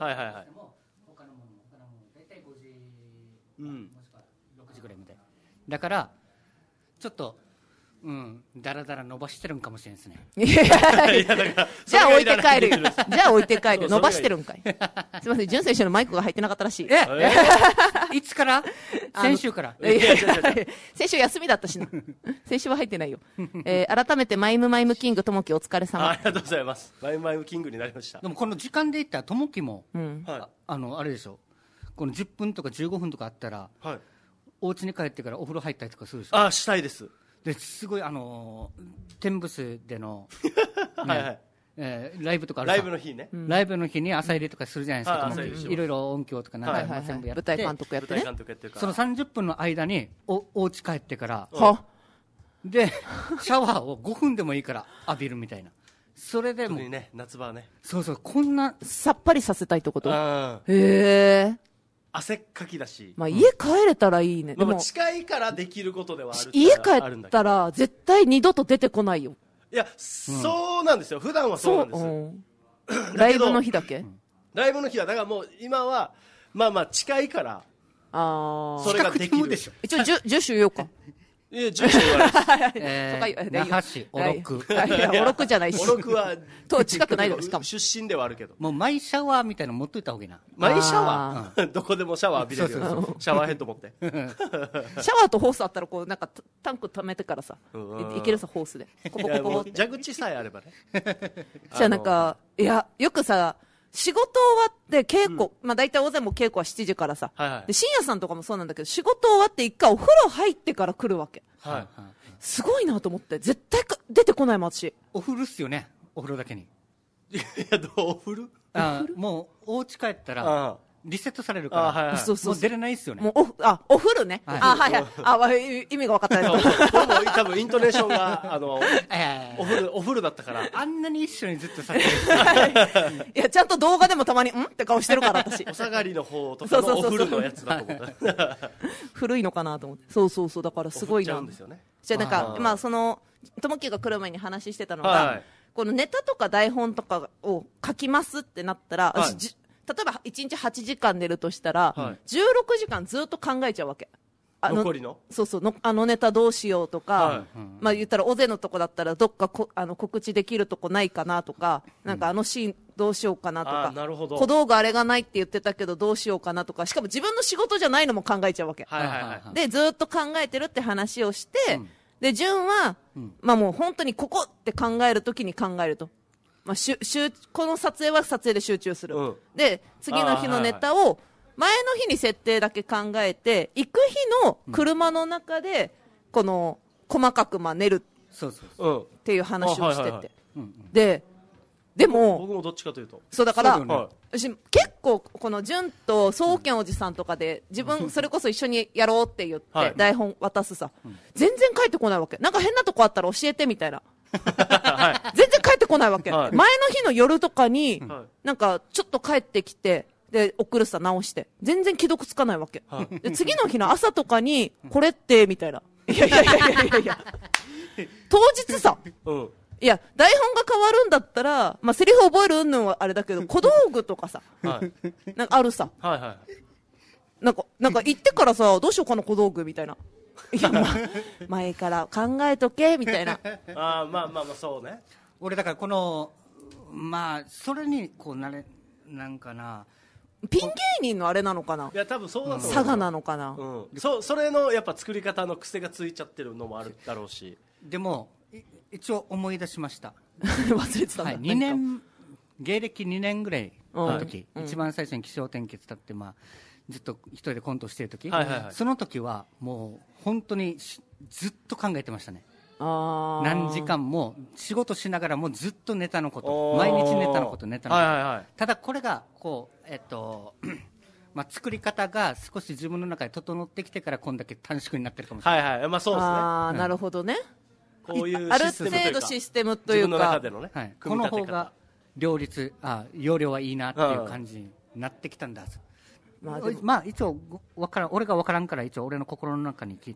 はいはいはい。 他のもの他のもの大体ごじ、 うん、 もしくはろくじぐらいまで。だからちょっと。うん、だらだら伸ばしてるんかもしれないですね。いやいやいやじゃあ置いて帰るよ。じゃあ置いて帰る。伸ばしてるんかい。すみません、潤選手のマイクが入ってなかったらしい。 ええいつから先週から。 先週休みだったしな。先週は入ってないよ。えー、改めてマイムマイムキングともきお疲れ様。 ありがとうございます。マイムマイムキングになりました。 でもこの時間で言ったらともきも、 うん、 あ, あのあれでしょ。このじゅっぷんとかじゅうごふんとかあったら、はい、お家に帰ってからお風呂入ったりとかするでしょ。 あ、したいです。 ですごいあのテンブスでの、ねはいはいえー、ライブとかあるさライブの日ね、 うん、ライブの日に朝入れとかするじゃないですか、いろいろ音響とかなんか、はいはいはい、全部やって、 舞台監督やってね、 そのさんじゅっぷんの間におお家帰ってからはでシャワーをごふんでもいいから浴びるみたいな、それでもね、夏場はね、 そうそう、こんなさっぱりさせたいってこと。へえ。 汗っかきだし、 まあ、家帰れたらいいね、 うん、でも近いからできることではある。 家帰ったら絶対二度と出てこないよ。 いや、うん、そうなんですよ、普段はそうなんです、 うん、ライブの日だけライブの日はだからもう今はまあまあ近いから、 あそれができるでしょ。 一応住所言おうか。 いや、住所言わない。 えー、那覇市、おろく。 いや、おろくじゃないし。 おろくは、 と近くないのしかも。 出身ではあるけど。 もうマイシャワーみたいなの持っといた方がいいな。 マイシャワー、うん、どこでもシャワー浴びれるよ。そうそうそう、シャワーヘッド持って。シャワーとホースあったら、こう、なんか、タンク溜めてからさ、い, いけるさ、ホースで。コポコポって。 蛇口さえあればね。 じゃあなんか、いや、よくさ、仕事終わって稽古、うん、まあ大体大勢も稽古はしちじからさ、はいはい、で深夜さんとかもそうなんだけど、仕事終わって一回お風呂入ってから来るわけ。 はいはい、 すごいなと思って、絶対か出てこないもん私。 お風呂っすよね、お風呂だけに。 いや、どうお風呂？ あ、もうお家帰ったらリセットされるから、 はいはい、そうそうそう、 もう出れないっすよね。 もうおあお風呂ね、はい、あはいはい、あ意味が分かったね。 多分イントネーションがあのお風呂お風呂だったから、 あんなに一緒にずっとされてる。いや、ちゃんと動画でもたまにんって顔してるから私。 お下がりの方とかのお風呂のやつだと思った。 古いのかなと思って。そうそうそう、だからすごいな。じゃあなんかまあそのともきが来る前に話してたのが、はい、このネタとか台本とかを書きますってなったら、はい、例えばいちにちはちじかん寝るとしたら、はい、じゅうろくじかんずっと考えちゃうわけ。あの残りのそうそうのあのネタどうしようとか、はい、まあ言ったら尾瀬のとこだったらどっかこあの告知できるとこないかなとか、なんかあのシーンどうしようかなとか、 うん、なるほど、 小道具あれがないって言ってたけどどうしようかなとか、しかも自分の仕事じゃないのも考えちゃうわけ、 はいはいはい、 でずっと考えてるって話をして、うん、で順は、うん、まあもう本当にここって考えるときに考えると、まあ、しゅしゅこの撮影は撮影で集中する、うん、で次の日のネタを前の日に設定だけ考えて、行く日の車の中でこの細かくまあ練るっていう話をしてて、ででも僕もどっちかというとそうだから、ね、私結構この潤と宗健おじさんとかで自分それこそ一緒にやろうって言って台本渡すさ、はい、全然帰ってこないわけ。なんか変なとこあったら教えてみたいな。はい、全然帰ってこないわけ、はい、前の日の夜とかに、はい、なんかちょっと帰ってきてで送るさ直して全然既読つかないわけ、はい、で次の日の朝とかにこれってみたいな、いやいやいやいやいや当日さ、うん、いや台本が変わるんだったら、まあ、セリフ覚える云々はあれだけど小道具とかさ、はい、なんかあるさ、 はいはい、 なんかなんか行ってからさどうしようかな小道具みたいな、いや、ま、前から考えとけみたいな。 あ、まあまあまあそうね。 俺だからこのまあそれにこうなれなんかな、 ピン芸人のあれなのかな。 いや多分そうだと思う。 佐賀なのかな。 うん、そそれのやっぱ作り方の癖がついちゃってるのもあるだろうし。 でも一応思い出しました。 忘れてたんだ。 はい、にねん芸歴にねんぐらいの時、うん、一番最初に起承転結だってまあ。ずっと一人でコントしてる時、はいはいはい、その時はもう本当にずっと考えてましたね。 あ何時間も仕事しながらもずっとネタのこと、毎日ネタのことネタのこと、はいはいはい、ただこれがこう、えっとまあ、作り方が少し自分の中で整ってきてからこんだけ短縮になってるかもしれない。 はいはい、まあそうですね。 ああ、なるほどね。 こういうある程度システムというか、自分の中でのね、 はい、この方が両立、あ容量はいいなっていう感じになってきたんだ。まあ、まあ、一応わからん、俺が分からんから一応俺の心の中にき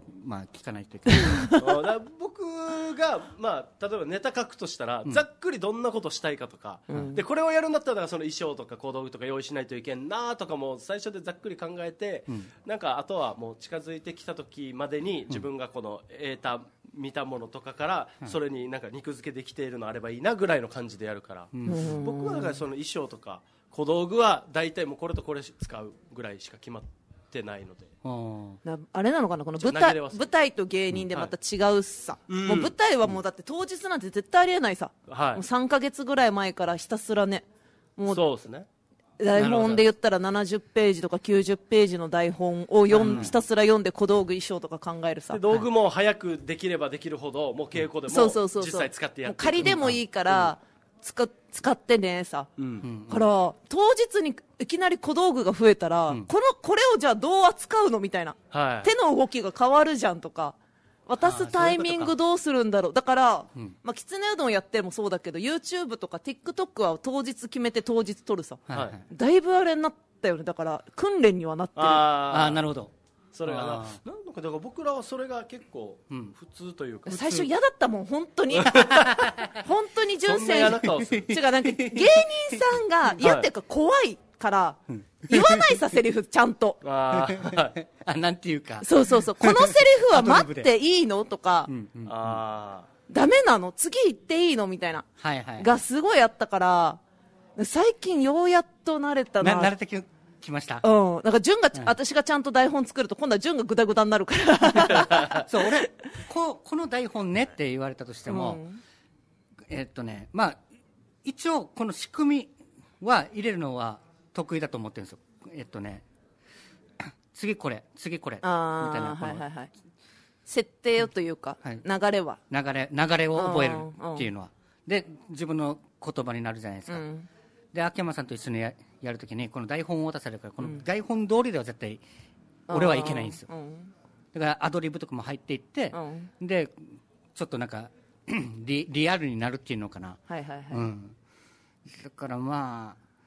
まあ、聞かないといけないだ僕が、まあ、例えばネタ書くとしたら、うん、ざっくりどんなことしたいかとか、うん、でこれをやるんだったらその衣装とか小道具とか用意しないといけんなとかも最初でざっくり考えて、うん、なんかあとはもう近づいてきた時までに自分がこの得た見たものとかからそれになんか肉付けできているのあればいいなぐらいの感じでやるから、うん、僕はだからその衣装とか小道具は大体もうこれとこれ使うぐらいしか決まってないので、 なあれなのかな、この舞台、舞台と芸人でまた違うさ、うん、もう舞台はもうだって当日なんて絶対ありえないさ、はい、もうさんかげつぐらい前からひたすらね、もうそうですね、 台本で言ったらななじゅっページとかきゅうじゅっページの台本を読ん、うん、ひたすら読んで小道具衣装とか考えるさ、 で道具も早くできればできるほどもう稽古でも実際使ってやって仮でもいいから、うん使, 使ってねさ、うん、から当日にいきなり小道具が増えたら、うん、このこれをじゃあどう扱うのみたいな、はい、手の動きが変わるじゃんとか、渡すタイミングどうするんだろう、だから、うん、まあ、きつねうどんやってもそうだけど YouTube とか TikTok は当日決めて当日撮るさ、はい、だいぶあれになったよね、だから訓練にはなってる。 ああ、なるほど。 それがな、なんかだから僕らはそれが結構普通というか、 うん、最初嫌だったもん本当に本当に純正違う、なんか芸人さんが嫌っていうか怖いから言わないさセリフちゃんとああなんていうか、 そうそうそう、このセリフは待っていいのとか、うんうん、あダメなの次行っていいのみたいな、はいはい、がすごいあったから、最近ようやっと慣れたな、 な慣れてき来ました。 うん。なんか潤が、うん、私がちゃんと台本作ると今度は潤がグダグダになるからそう、俺ここの台本ねって言われたとしても、うん、えっとね、まあ一応この仕組みは入れるのは得意だと思ってるんですよ。えっとね次これ次これみたいな、はいはいはい、 設定をというか、はい、流れは流れ流れを覚えるっていうのは、で自分の言葉になるじゃないですか、うん、で秋山さんと一緒に や, やるときにこの台本を渡されるから、この台本通りでは絶対俺はいけないんですよ、うん、だからアドリブとかも入っていって、うん、でちょっとなんかリ, リアルになるっていうのかな、はいはいはい、うん、だからまあ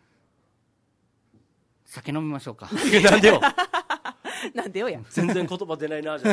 酒飲みましょうかなんでよなんでよや全然言葉出ないなじゃ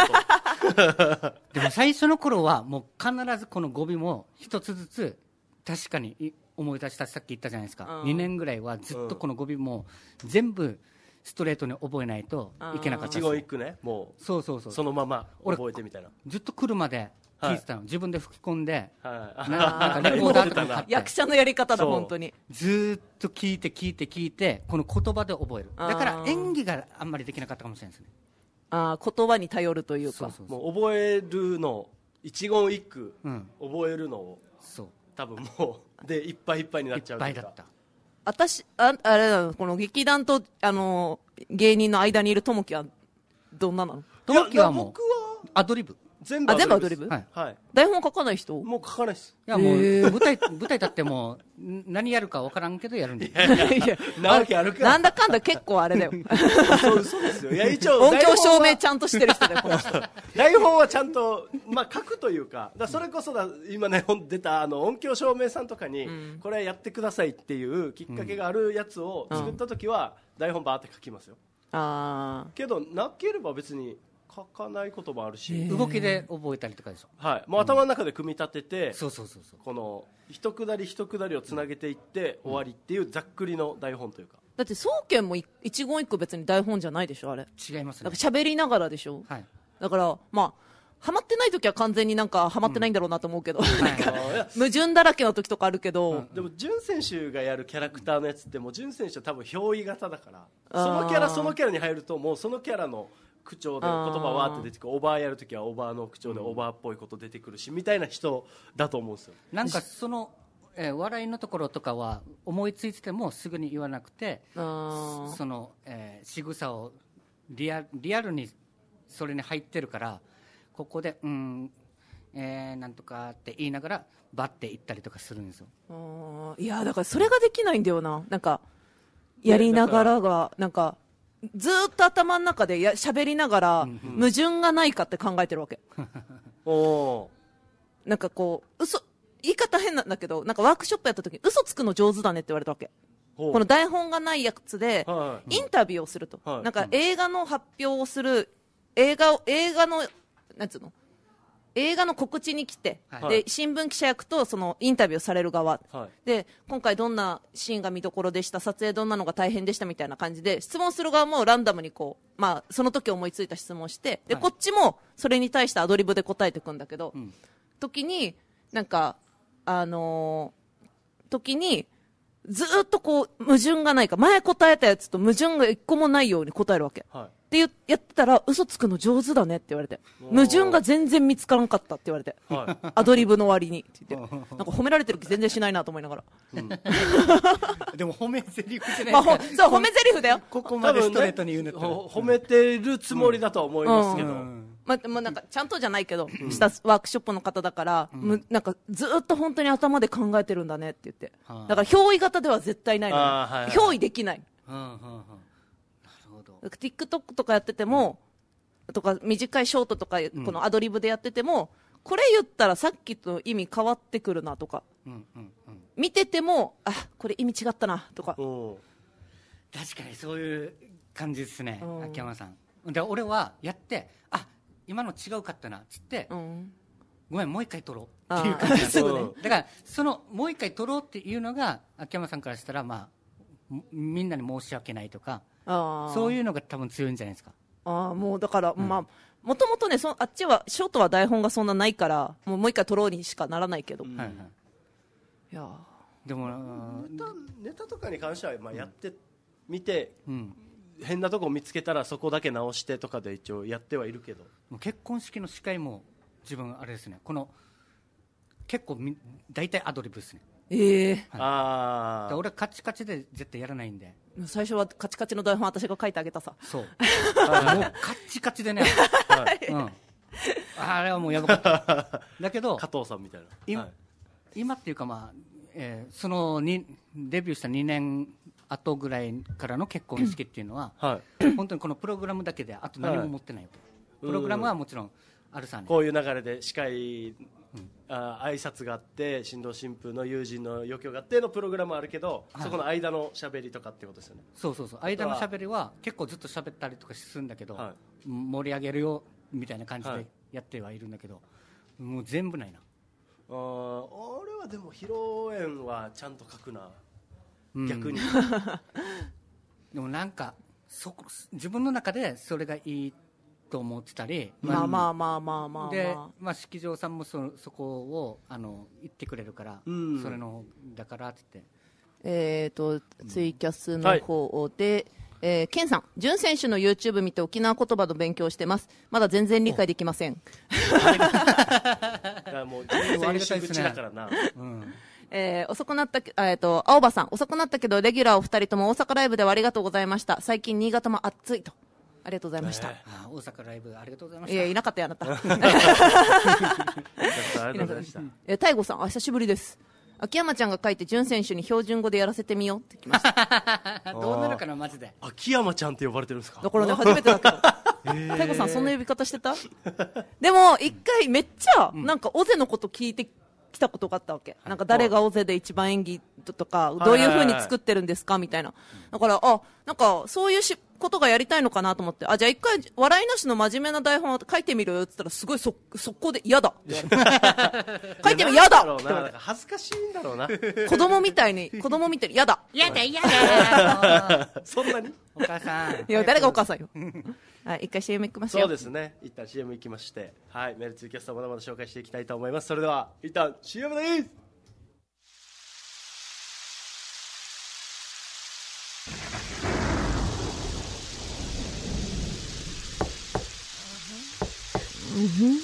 でも最初の頃はもう必ずこの語尾も一つずつ確かに思い出した、さっき言ったじゃないですか、うん、にねんぐらいはずっとこの語尾も全部ストレートに覚えないといけなかった。 一言一句ね、もうそうそうそう、そのまま覚えてみたいな。 ずっと車で聞いてたの、はい、自分で吹き込んで、はい、ななんかレコーダーとか買って役者のやり方だ本当にずっと聞いて聞いて聞いてこの言葉で覚える。だから演技があんまりできなかったかもしれないですね。 あ言葉に頼るというか、そうそうそう、もう覚えるの一言一句、うん、覚えるのをそう多分もうでいっぱいいっぱいになっちゃう。いっぱいだった。 私 あ, あれなの、この劇団とあの芸人の間にいる友樹はどんななの？ 友樹はもうアドリブ、 全部アドリブ、はいはい、台本書かない人？ もう書かないです。 いやもう舞台舞台立っても何やるか分からんけどやるんでいやいやなわけあるか。 なんだかんだ結構あれだよそうそうですよ。いや一応音響照明ちゃんとしてる人だよこの人台本はちゃんと、まあ、書くというか、だそれこそだ今ね出たあの音響照明さんとかに、うん、これやってくださいっていうきっかけがあるやつを作った時は台本バーって書きますよ。あけどなければ別に書かないこともあるし、 動きで覚えたりとかでしょ。 はい、もう頭の中で組み立てて、 うん、そうそうそうそう、 この一くだり一くだりをつなげていって終わりっていうざっくりの台本というか。 だって総研も一言一句別に台本じゃないでしょあれ。違いますね。 なんか喋りながらでしょ。はい。だからまあハマってない時は完全になんかハマってないんだろうなと思うけど、うん、なんか矛盾だらけの時とかあるけど、うん、 でも潤選手がやるキャラクターのやつってもう潤選手は多分憑依型だから、そのキャラそのキャラに入るともうそのキャラの口調で言葉わーって出てくる。オーバーやるときはオーバーの口調でオーバーっぽいこと出てくるし、みたいな人だと思うんですよ。 なんかその、えー、笑いのところとかは思いついててもすぐに言わなくて、その、えー、仕草をリア、リアルにそれに入ってるから、ここでうん、えー、なんとかって言いながらバッて言ったりとかするんですよ。 あいやだからそれができないんだよな。なんかやりながらがなんかずーっと頭の中でや喋りながら、うんうん、矛盾がないかって考えてるわけおなんかこう嘘言い方変なんだけど、なんかワークショップやった時に嘘つくの上手だねって言われたわけ。この台本がないやつで、はい、インタビューをすると、はい、なんか映画の発表をする映画を映画のなんつうの映画の告知に来て、はい、で新聞記者役とそのインタビューされる側、はい、で今回どんなシーンが見どころでした、撮影どんなのが大変でしたみたいな感じで質問する側もランダムにこう、まあ、その時思いついた質問をしてで、はい、こっちもそれに対してアドリブで答えていくんだけど、うん、時になんかあのー、時にずっとこう矛盾がないか前答えたやつと矛盾が一個もないように答えるわけ、はいってやってたら嘘つくの上手だねって言われて矛盾が全然見つからんかったって言われて、はい、アドリブの割にって言ってなんか褒められてる気全然しないなと思いながら、うん、 でも褒め台詞じゃないですか、 まあ、そう褒め台詞だよここまでストレートに言うんだったら、 ね、褒めてるつもりだとは思いますけど、うんうんまあ、まあ、なんかちゃんとじゃないけど、うん、したワークショップの方だから、うん、なんかずっと本当に頭で考えてるんだねって言って、うん、だから憑依型では絶対ないの、はいはい、憑依できない、うんうんうん、TikTok とかやってても、うん、とか短いショートとかこのアドリブでやってても、うん、これ言ったらさっきと意味変わってくるなとか、うんうんうん、見ててもあこれ意味違ったなとか、 確かにそういう感じですね、秋山さんで俺はやってあ今の違うかったなっつって、うん、ごめんもう一回撮ろうっていう感じなんですよ、ね、だからそのもう一回撮ろうっていうのが秋山さんからしたら、まあ、みんなに申し訳ないとかあそういうのが多分強いんじゃないですか。 あもうだから、うん、まあもともとねそあっちはショートは台本がそんなないからもうもう一回撮ろうにしかならないけど、うんはいはい、いやでもネタ、ネタとかに関してはまあやってみて、うん、変なとこを見つけたらそこだけ直してとかで一応やってはいるけどもう結婚式の司会も自分あれですねこの結構み大体アドリブですね。 えーはい、あ俺はカチカチで絶対やらないんで最初はカチカチの台本私が書いてあげたさそうもうカチカチでね、はいうん、あれはもうやばかっただけど加藤さんみたいな今、はい、今っていうかまあ、えー、そのにデビューしたにねん後ぐらいからの結婚式っていうのは、はい、本当にこのプログラムだけであと何も持ってないわけ、はい、プログラムはもちろんあるさねこういう流れで司会うん、あ挨拶があって新郎新婦の友人の余興があってのプログラムあるけど、はい、そこの間のしゃべりとかってことですよね。 そうそうそう間のしゃべりは結構ずっとしゃべったりとかするんだけど、はい、盛り上げるよみたいな感じでやってはいるんだけど、はい、もう全部ないな。 あ俺はでも披露宴はちゃんと書くな、うん、逆にでもなんかそ自分の中でそれがいいと思ってたり、 まあまあまあまあまあ、 で、まあ、式場さんも そ, そこをあの言ってくれるから、うん、それのだからって言ってえーとツイキャスの方で、はいえー、ケンさん、ジュン選手の YouTube 見て沖縄言葉の勉強してます。まだ全然理解できません。 もうジュン選手口だからな。 うんえー、遅くなったけ、えっと、青葉さん、遅くなったけど、レギュラーお二人とも大阪ライブではありがとうございました。最近新潟も暑いと。ありがとうございました。えー、あ大阪ライブありがとうございました。 いや、いなかったよ、あなた。ありがとうございました。 えー、大悟さん、あ、久しぶりです。秋山ちゃんが書いて、潤選手に標準語でやらせてみようってきました。 どうなるかな、マジで。 秋山ちゃんって呼ばれてるんですか。 だからね、初めてだけど。大悟さん、そんな呼び方してたでも、一回めっちゃ、なんか、尾瀬のこと聞いてきたことがあったわけ。なんか、誰が尾瀬で一番演技とか、どういう風に作ってるんですかみたいな。だから、あ、なんか、そういうしことがやりたいのかなと思って、あ、じゃあ一回、笑いなしの真面目な台本を書いてみるよって言ったら、すごいそ、速攻で嫌だって言われて。書いてみ嫌だって言われて。 恥ずかしいんだろうな。 子供みたいに、子供みたいに嫌だ。 嫌だ、嫌だ。 そんなにお母さん。 いや、誰がお母さんよ。はい、一回 シーエム 行きましょう。 そうですね。一旦 シーエム 行きまして、はい、メールツイキャストまだまだ紹介していきたいと思います。それでは、一旦 シーエム です。 Mm-hmm.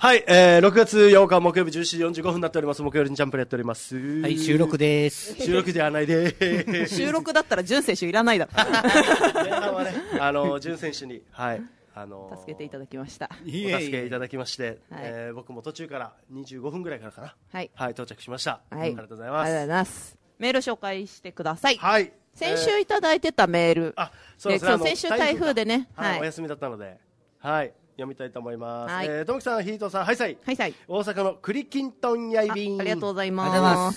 はい、えー、ろくがつようか木曜日じゅうしちじよんじゅうごふんになっております。木曜日にジャンプでやっております。 はい、収録です。 収録ではないでーす。 収録だったら、潤選手いらないだろ。 前半はね、あの、潤選手に、はい。あのー、 助けていただきました。 お助けいただきまして、 はい、 えー、僕も途中からにじゅうごふんぐらいからかな。 はい。 はい、到着しました。 はい。 ありがとうございます。 ありがとうございます。メール紹介してください。 はい。 先週いただいてたメール。えー、 あ、そうですね。 そう、先週台風でね。 はい、はい。お休みだったので。はい。読みたいと思います。はい、えー、ともきさん、ヒートさん、はいさい。 はいさい。 大阪のクリキントンヤイビン。 ありがとうございます。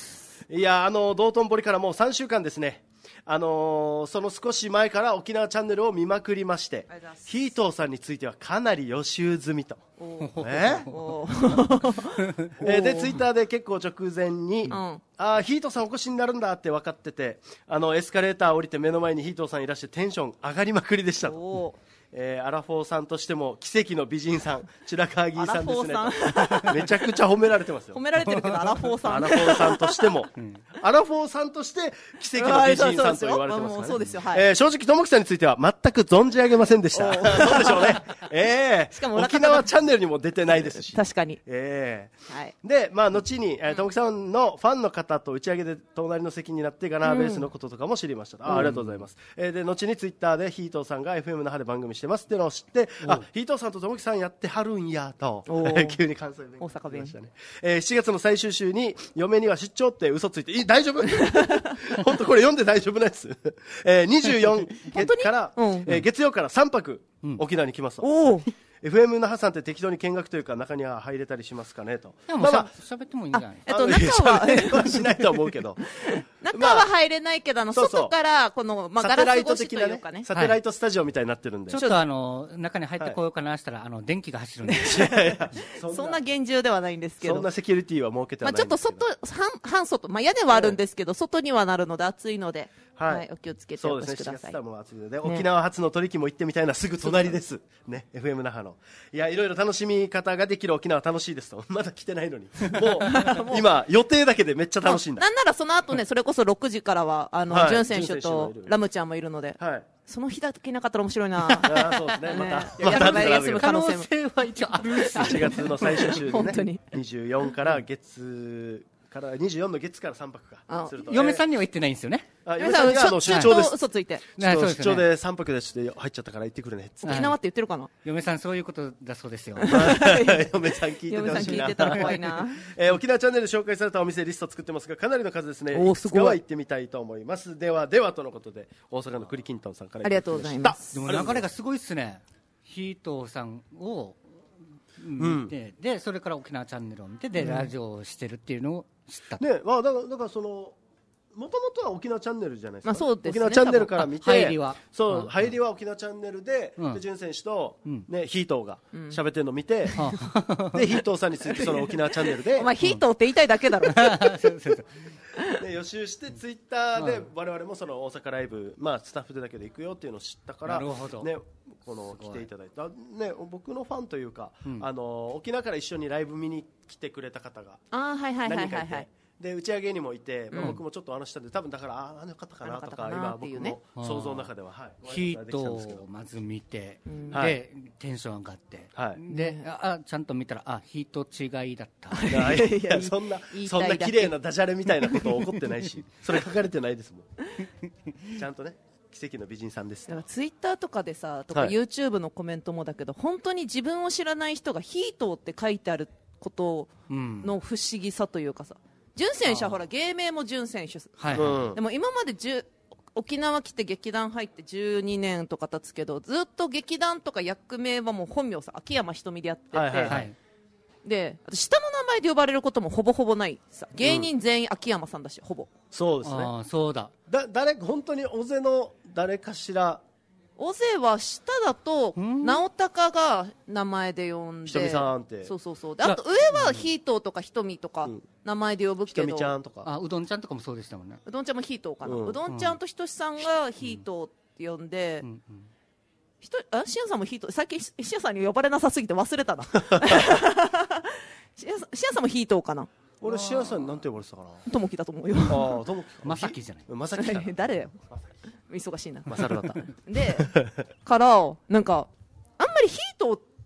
いや、あの、道頓堀からもうさんしゅうかんですね。あのー、その少し前から沖縄チャンネルを見まくりまして、ヒートーさんについてはかなり予習済みと。ええで、ツイッターで結構直前に、うん、ああ、ヒートーさんお越しになるんだって分かってて、あの、エスカレーター降りて目の前にヒートーさんいらしてテンション上がりまくりでしたと。えー、アラフォーさんとしても奇跡の美人さん、白川議員さんですね。めちゃくちゃ褒められてますよ。 褒められてるけど、アラフォーさん。 アラフォーさんとしても、うん、アラフォーさんとして奇跡の美人さんと言われてますからね。そうですよ。はい。えー、正直、ともきさんについては全く存じ上げませんでした。そうでしょうね。ええー。しかも沖縄チャンネルにも出てないですし。 確かに。 ええー。 はい。 で、まあ、後に、えー、ともきさんのファンの方と打ち上げで隣の席になってガナーベースのこととかも知りました。うん、あ, ありがとうございます。えー、で、後にツイッターでヒートーさんが エフエム 那覇で番組してますっていうのを知って、あ、ヒートーさんとともきさんやってはるんやと急に関西弁大阪弁しましたね。えー、しちがつの最終週に嫁には出張って嘘ついていい大丈夫本当これ読んで大丈夫なやつ、えー、にじゅうよん月から、うんえー、月曜からさんぱく、うん、沖縄に来ますと。おエフエム 那覇さんって適当に見学というか中には入れたりしますかねと。 まあまあ喋ってもいいんじゃない。 えっと中はしないと思うけど。 中は入れないけどあの外からこのまあガラス越しというかね。 サテライトスタジオみたいになってるんで。 ちょっとあの中に入ってこようかなしたらあの電気が走るんで。 そんな厳重ではないんですけど。 そんなセキュリティは設けてはない。 まあちょっと外半半外まあ屋根はあるんですけど外にはなるので暑いので。はい、お気をつけてお越しください。 も暑いので、沖縄初の取り木も行ってみたいなすぐ隣です。ね、エフエム 那覇の。いや、いろいろ楽しみ方ができる沖縄楽しいですと。まだ来てないのに。もう、今、予定だけでめっちゃ楽しいんだ。 なんならその後ね、それこそろくじからは、あの、はい、ジュン選手とラムちゃんもいるので。はい。その日だけなかったら面白いな。 あそうですね。また、 ね、休む可能性は一応ある。 しちがつの最終週でね。本当に。にじゅうよっかから月、からにじゅうよっかの月からさんぱくかすると嫁さんには行ってないんですよね。 嫁さんが出張です。 嘘ついて出張でさんぱくでして入っちゃったから行ってくるね。 沖縄って言ってるかな。 嫁さんそういうことだそうですよ。 嫁さん聞いててほしいな。 嫁さん聞いてたら怖いな。 沖縄チャンネルで紹介されたお店リスト作ってますがかなりの数ですね。いくつかは行ってみたいと思います。ではではとのことで大阪のクリキントンさんからありがとうございます。 でも流れがすごいっすね。ヒートーさんを見て、うん、でそれから沖縄チャンネルを見てで、うん、ラジオをしてるっていうのを知ったね。まあだからだからそのもともとは沖縄チャンネルじゃないですか。 まあそうですね、 沖縄チャンネルから見て入りはそう、 うん、 入りは沖縄チャンネルで、うん、で潤選手と、うんね、ヒートーが喋ってるのを見て、うん、でヒートーさんについてその沖縄チャンネルでお前ヒートーって言いたいだけだろ。そうそうそうで予習してツイッターで我々もその大阪ライブ、まあ、スタッフでだけで行くよっていうのを知ったから、 なるほど、 ね、この来ていただいた、ね、僕のファンというか、うん、あの沖縄から一緒にライブ見に来てくれた方が何人かいてで打ち上げにもいて、まあ、僕もちょっと話したんで多分だからあああの方かなとか今僕も想像の中では、はい、 ヒートをまず見て、うん、で、はい、テンション上がって、はい、であちゃんと見たらあヒート違いだったいやいやそんなそんな綺麗なダジャレみたいなこと起こってないしそれ書かれてないですもんちゃんとね奇跡の美人さんです。 だからツイッターとかでさとか、はい、YouTube のコメントもだけど本当に自分を知らない人がヒートって書いてあることの不思議さというかさ、潤選手はほら芸名も潤選手、はいはい、でも今まで沖縄来て劇団入ってじゅうにねんとか経つけどずっと劇団とか役名はもう本名さ秋山ひとみでやってて、はいはいはい、で下の名前で呼ばれることもほぼほぼないさ芸人全員秋山さんだし、うん、ほぼそうですね。 あそうだだ誰本当に尾瀬の誰かしら尾瀬は下だと直隆が名前で呼んでひとみさんってそうそうそうであと上はヒートーとかひとみとか名前で呼ぶけど、 ひとみちゃんとかあうどんちゃんとかもそうでしたもんね。 うどんちゃんもヒートーかな、うん、うどんちゃんとひとしさんがヒートーって呼んで、うんうんうん、ひとあしやさんもヒートー最近しやさんに呼ばれなさすぎて忘れたなしやさんもヒートーかな。 俺しやさんなんて呼ばれてたかな。 ともきだと思うよ。 ああともきまさきじゃないまさきか誰だよ忙しいなまさるだったでからなんかあんまりヒートーっ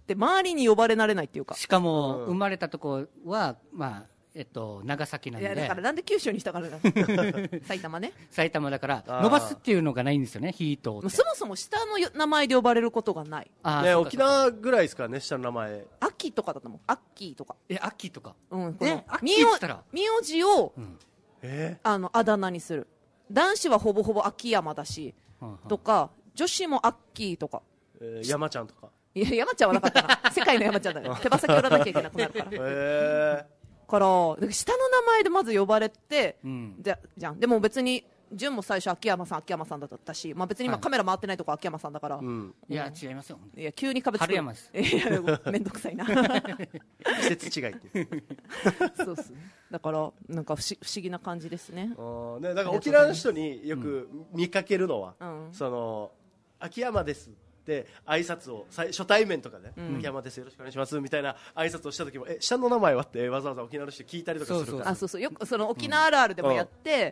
って周りに呼ばれ慣れないっていうか。 しかも、生まれたとこは、まあ、えっと、長崎なんで。 いや、だからなんで九州にしたからだ埼玉ね。 埼玉だから、伸ばすっていうのがないんですよね、ヒート。 そもそも下の名前で呼ばれることがない。 あね、沖縄ぐらいですかね、下の名前。 アッキーとかだったもん。アッキーとか。 え、アッキーとか。 うん。 え、アッキーって言ったら名字を、 うん、 えあの、あだ名にする。男子はほぼほぼ秋山だし、 はんはんとか、女子もアッキーとか。 えー、山ちゃんとか。 いや、山ちゃんはなかったな。世界の山ちゃんだね。手羽先折らなきゃいけなくなるから。 へえー。 から、下の名前でまず呼ばれて、 うん、 じゃ、じゃん。でも別に、純も最初秋山さん、秋山さんだったし、まあ別に今カメラ回ってないとこ秋山さんだから。 うん、 いや、違いますよ。 いや、急に壁作る。 春山です。 いや、めんどくさいな。 季節違いっていう。 そうっすね。だから、なんか不思議な感じですね。 あね、だから沖縄の人によく見かけるのは、うん、その、秋山です。で挨拶を初対面とかで、ね、うん、秋山ですよろしくお願いしますみたいな挨拶をした時もえ下の名前はってわざわざ沖縄の人聞いたりとかするから。 あ、そうそう、よくその沖縄あるあるでもやって、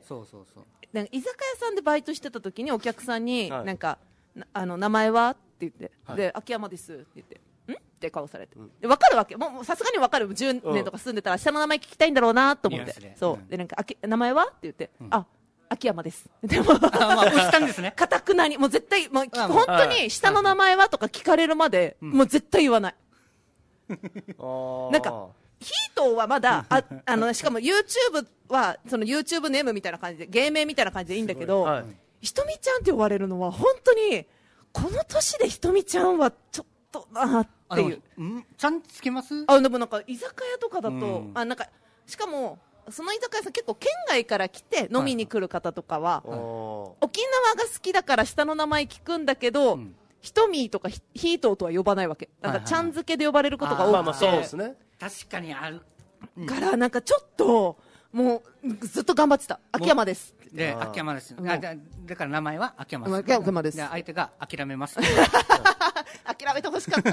うん、そうそうそう、 なんか居酒屋さんでバイトしてた時にお客さんに、はい、なんかあの名前はって言って、はい、で秋山ですって言ってんって顔されて、うん、で分かるわけ、もうさすがに分かる、じゅうねんとか住んでたら下の名前聞きたいんだろうなと思って、うん、そう、うん、でなんかあき名前はって言って、うん、あ秋山です。でも、 まあ、押したんですね。 かたくなに、もう絶対、もう、本当に、下の名前はとか聞かれるまで、もう絶対言わない。なんか、ヒートはまだ、あ、あの、しかも YouTube は、その YouTube ネームみたいな感じで、芸名みたいな感じでいいんだけど、はい、ひとみちゃんって呼ばれるのは、本当に、この年でひとみちゃんは、ちょっとなっていう。 んちゃんつけます？ あ、でもなんか、居酒屋とかだと、うん、あ、なんか、しかも、その居酒屋さん結構県外から来て飲みに来る方とかは、はいはい、沖縄が好きだから下の名前聞くんだけど、うん、ひとみとかヒートとは呼ばないわけ。なんかちゃん付けで呼ばれることが多くて、はいはいはい、まあまあそうですね。 確かにある。 うん、からなんかちょっともうずっと頑張ってた。秋山です。 で秋山です。あだだから名前は秋山です。 秋山です。 で相手が諦めます。 諦めてほしかった。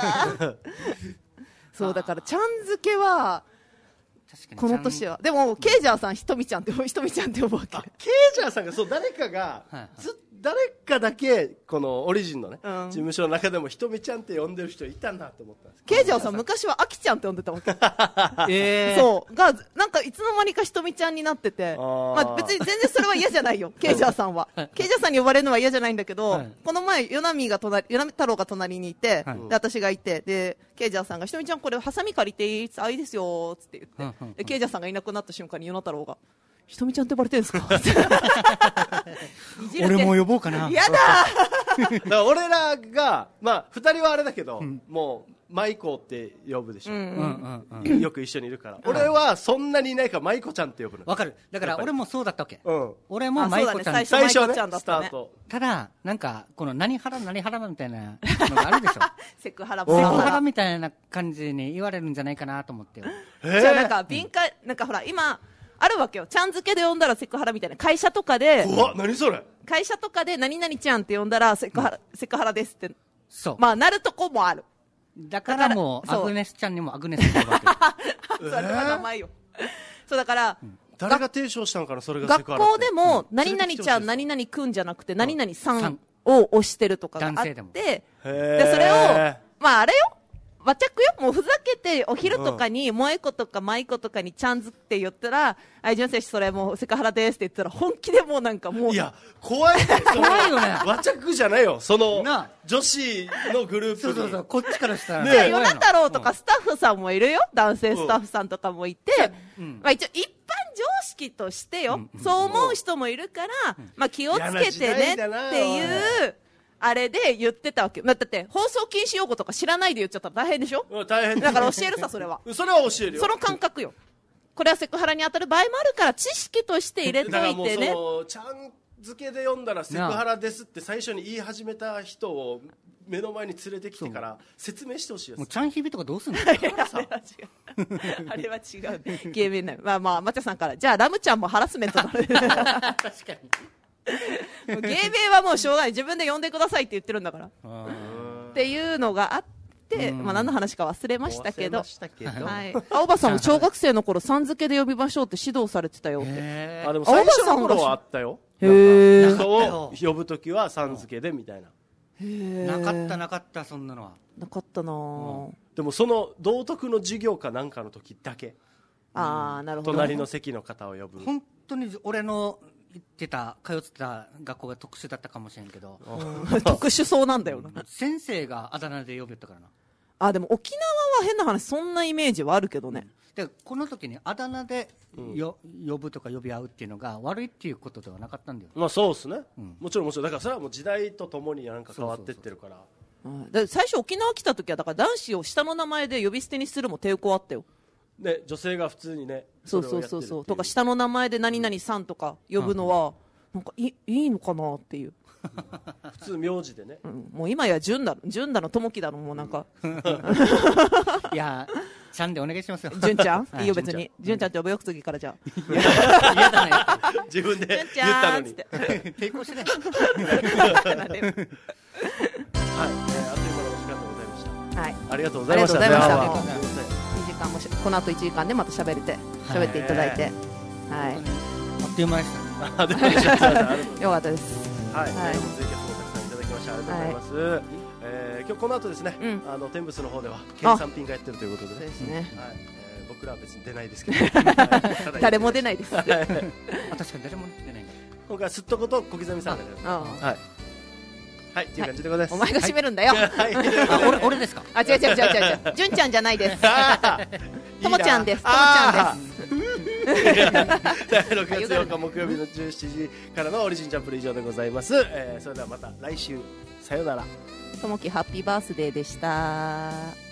そうだからちゃん付けは。この年はでもケイジャーさんひとみちゃんってひとみちゃんって呼ぶわけ。 ケイジャーさんがそう誰かが、はいはい、ず誰かだけこのオリジンのね、うん、事務所の中でもひとみちゃんって呼んでる人いたなと思ったんです。 ケイジャーさん昔はあきちゃんって呼んでたわけ。えー、そうがなんかいつの間にかひとみちゃんになってて、あ、まあ、別に全然それは嫌じゃないよ。ケイジャーさんはケイジャーさんに呼ばれるのは嫌じゃないんだけど、はい、この前ヨナミが隣ヨナミ太郎が隣にいて、はい、で私がいてでケイジャーさんがひとみちゃんこれハサミ借りていい？あ、いいですよって言って、うんうんうん、でケイジャーさんがいなくなった瞬間にヨナ太郎がひとみちゃんって呼ばれてるんですか？ 俺も呼ぼうかな。 やだだから俺らがまあふたりはあれだけど、うん、もうマイコって呼ぶでしょ、うんうんうん、よく一緒にいるから、うん、俺はそんなにいないからマイコちゃんって呼ぶの。 わかる。だから俺もそうだったわけ、うん、俺もマイコちゃん、ね、 最初はねスタート。 ただなんかこの何腹何腹みたいなのがあるでしょ。 セクハラセクハラみたいな感じに言われるんじゃないかなと思ってよ。 じゃあなんか敏感、うん、なんかほら今あるわけよ。ちゃん付けで呼んだらセクハラみたいな。会社とかで。 うわ、何それ。 会社とかで何々ちゃんって呼んだらセクハラ、うん、セクハラですって。そう。まあ、なるとこもある。 だからもう、アグネスちゃんにもアグネスって呼ばれてる。 それは名前よ。そう、だから、うん、 誰が提唱したのかな、それがセクハラ。 学校でも、何々ちゃん、何々くんじゃなくて、何々さんを押してるとかがあって、で、それを、まあ、あれよ。わちゃくよ、もうふざけてお昼とかに萌え子とか舞子とかにちゃんずって言ったら、あいじゅん選手それもうセクハラですって言ったら本気でもうなんかもう、 いや怖い、怖いよね。わちゃくじゃないよ、その女子のグループに。 そうそうそう、こっちからしたらね。ヨナ太郎とかスタッフさんもいるよ、男性スタッフさんとかもいて、うん、まあ一応一般常識としてよ、うん、そう思う人もいるから、うん、まあ気をつけてねっていう。あれで言ってたわけ。だって放送禁止用語とか知らないで言っちゃったら大変でしょ。 大変だから教えるさ、それは。 それは教えるよ。 その感覚よ。これはセクハラに当たる場合もあるから知識として入れといてね。だからもうそのちゃん付けで読んだらセクハラですって最初に言い始めた人を目の前に連れてきてから説明してほしいです。 もうちゃんひびとかどうすんの？ あれは違う。あれは違う。芸名になる。まあまあ、まちゃさんから、じゃあラムちゃんもハラスメントなので。確かに。芸名はもうしょうがない。自分で呼んでくださいって言ってるんだから。っていうのがあって、まあ何の話か忘れましたけど。はい。青葉さんも小学生の頃、さん付けで呼びましょうって指導されてたよって。 あ、でも最初の頃はあったよ。 へー。 そう呼ぶときはさん付けでみたいな。 なかったなかったそんなのはなかったな、うん、 でもその道徳の授業かなんかの時だけ、 ああなるほど、 隣の席の方を呼ぶ。 本当に俺の行ってた通ってた学校が特殊だったかもしれんけど、 うん、特殊そうなんだよな。 先生があだ名で呼びよったからな。 あでも沖縄は変な話そんなイメージはあるけどね、 うん、でこの時にあだ名でよ、うん、呼ぶとか呼び合うっていうのが悪いっていうことではなかったんだよ。 まあそうですね、うん、もちろんもちろんだからそれはもう時代とともになんか変わってってるから。 そうそうそう、うん、だ最初沖縄来た時はだから男子を下の名前で呼び捨てにするも抵抗あったよ。 ね、女性が普通にねそうそうそうそうとか下の名前で何々さんとか呼ぶのは、うん、なんかいいいのかなっていう普通名字でね、 うん、もう今や純だ純だの友樹だのもうなんかいやちゃんでお願いしますよ。 純ちゃん、はい、いいよ別に純ちゃんって呼ぶよ次から。じゃあ嫌だね自分で言ったのに抵抗してねはい、えー、あっという間のお時間でございました。はい、ありがとうございました。 ありがとうございました。にじかんもこの後いちじかんでまた喋れて喋っていただいて、はい、 あっという間でしたね。 よかったです。 はい、はい、ぜひもたくさんいただきましてありがとうございます。はい、えー、今日この後ですね、うん、あの天ブスの方では県産品がやってるということでね。そうですね。はい、えー、僕らは別に出ないですけど、 誰も出ないです。 確かに誰も出ない。 今回はすっとこと小刻みさんが出る。はい。はい、っていう感じでございます。 お前が締めるんだよ。 俺俺ですか。 あ、違う違う違う違う違う。純ちゃんじゃないです。ともちゃんです。ともちゃんです。 ろくがつようか木曜日のじゅうしちじからのオリジンチャンプル以上でございます。えー、それではまた来週さよなら。 ともきハッピーバースデーでした。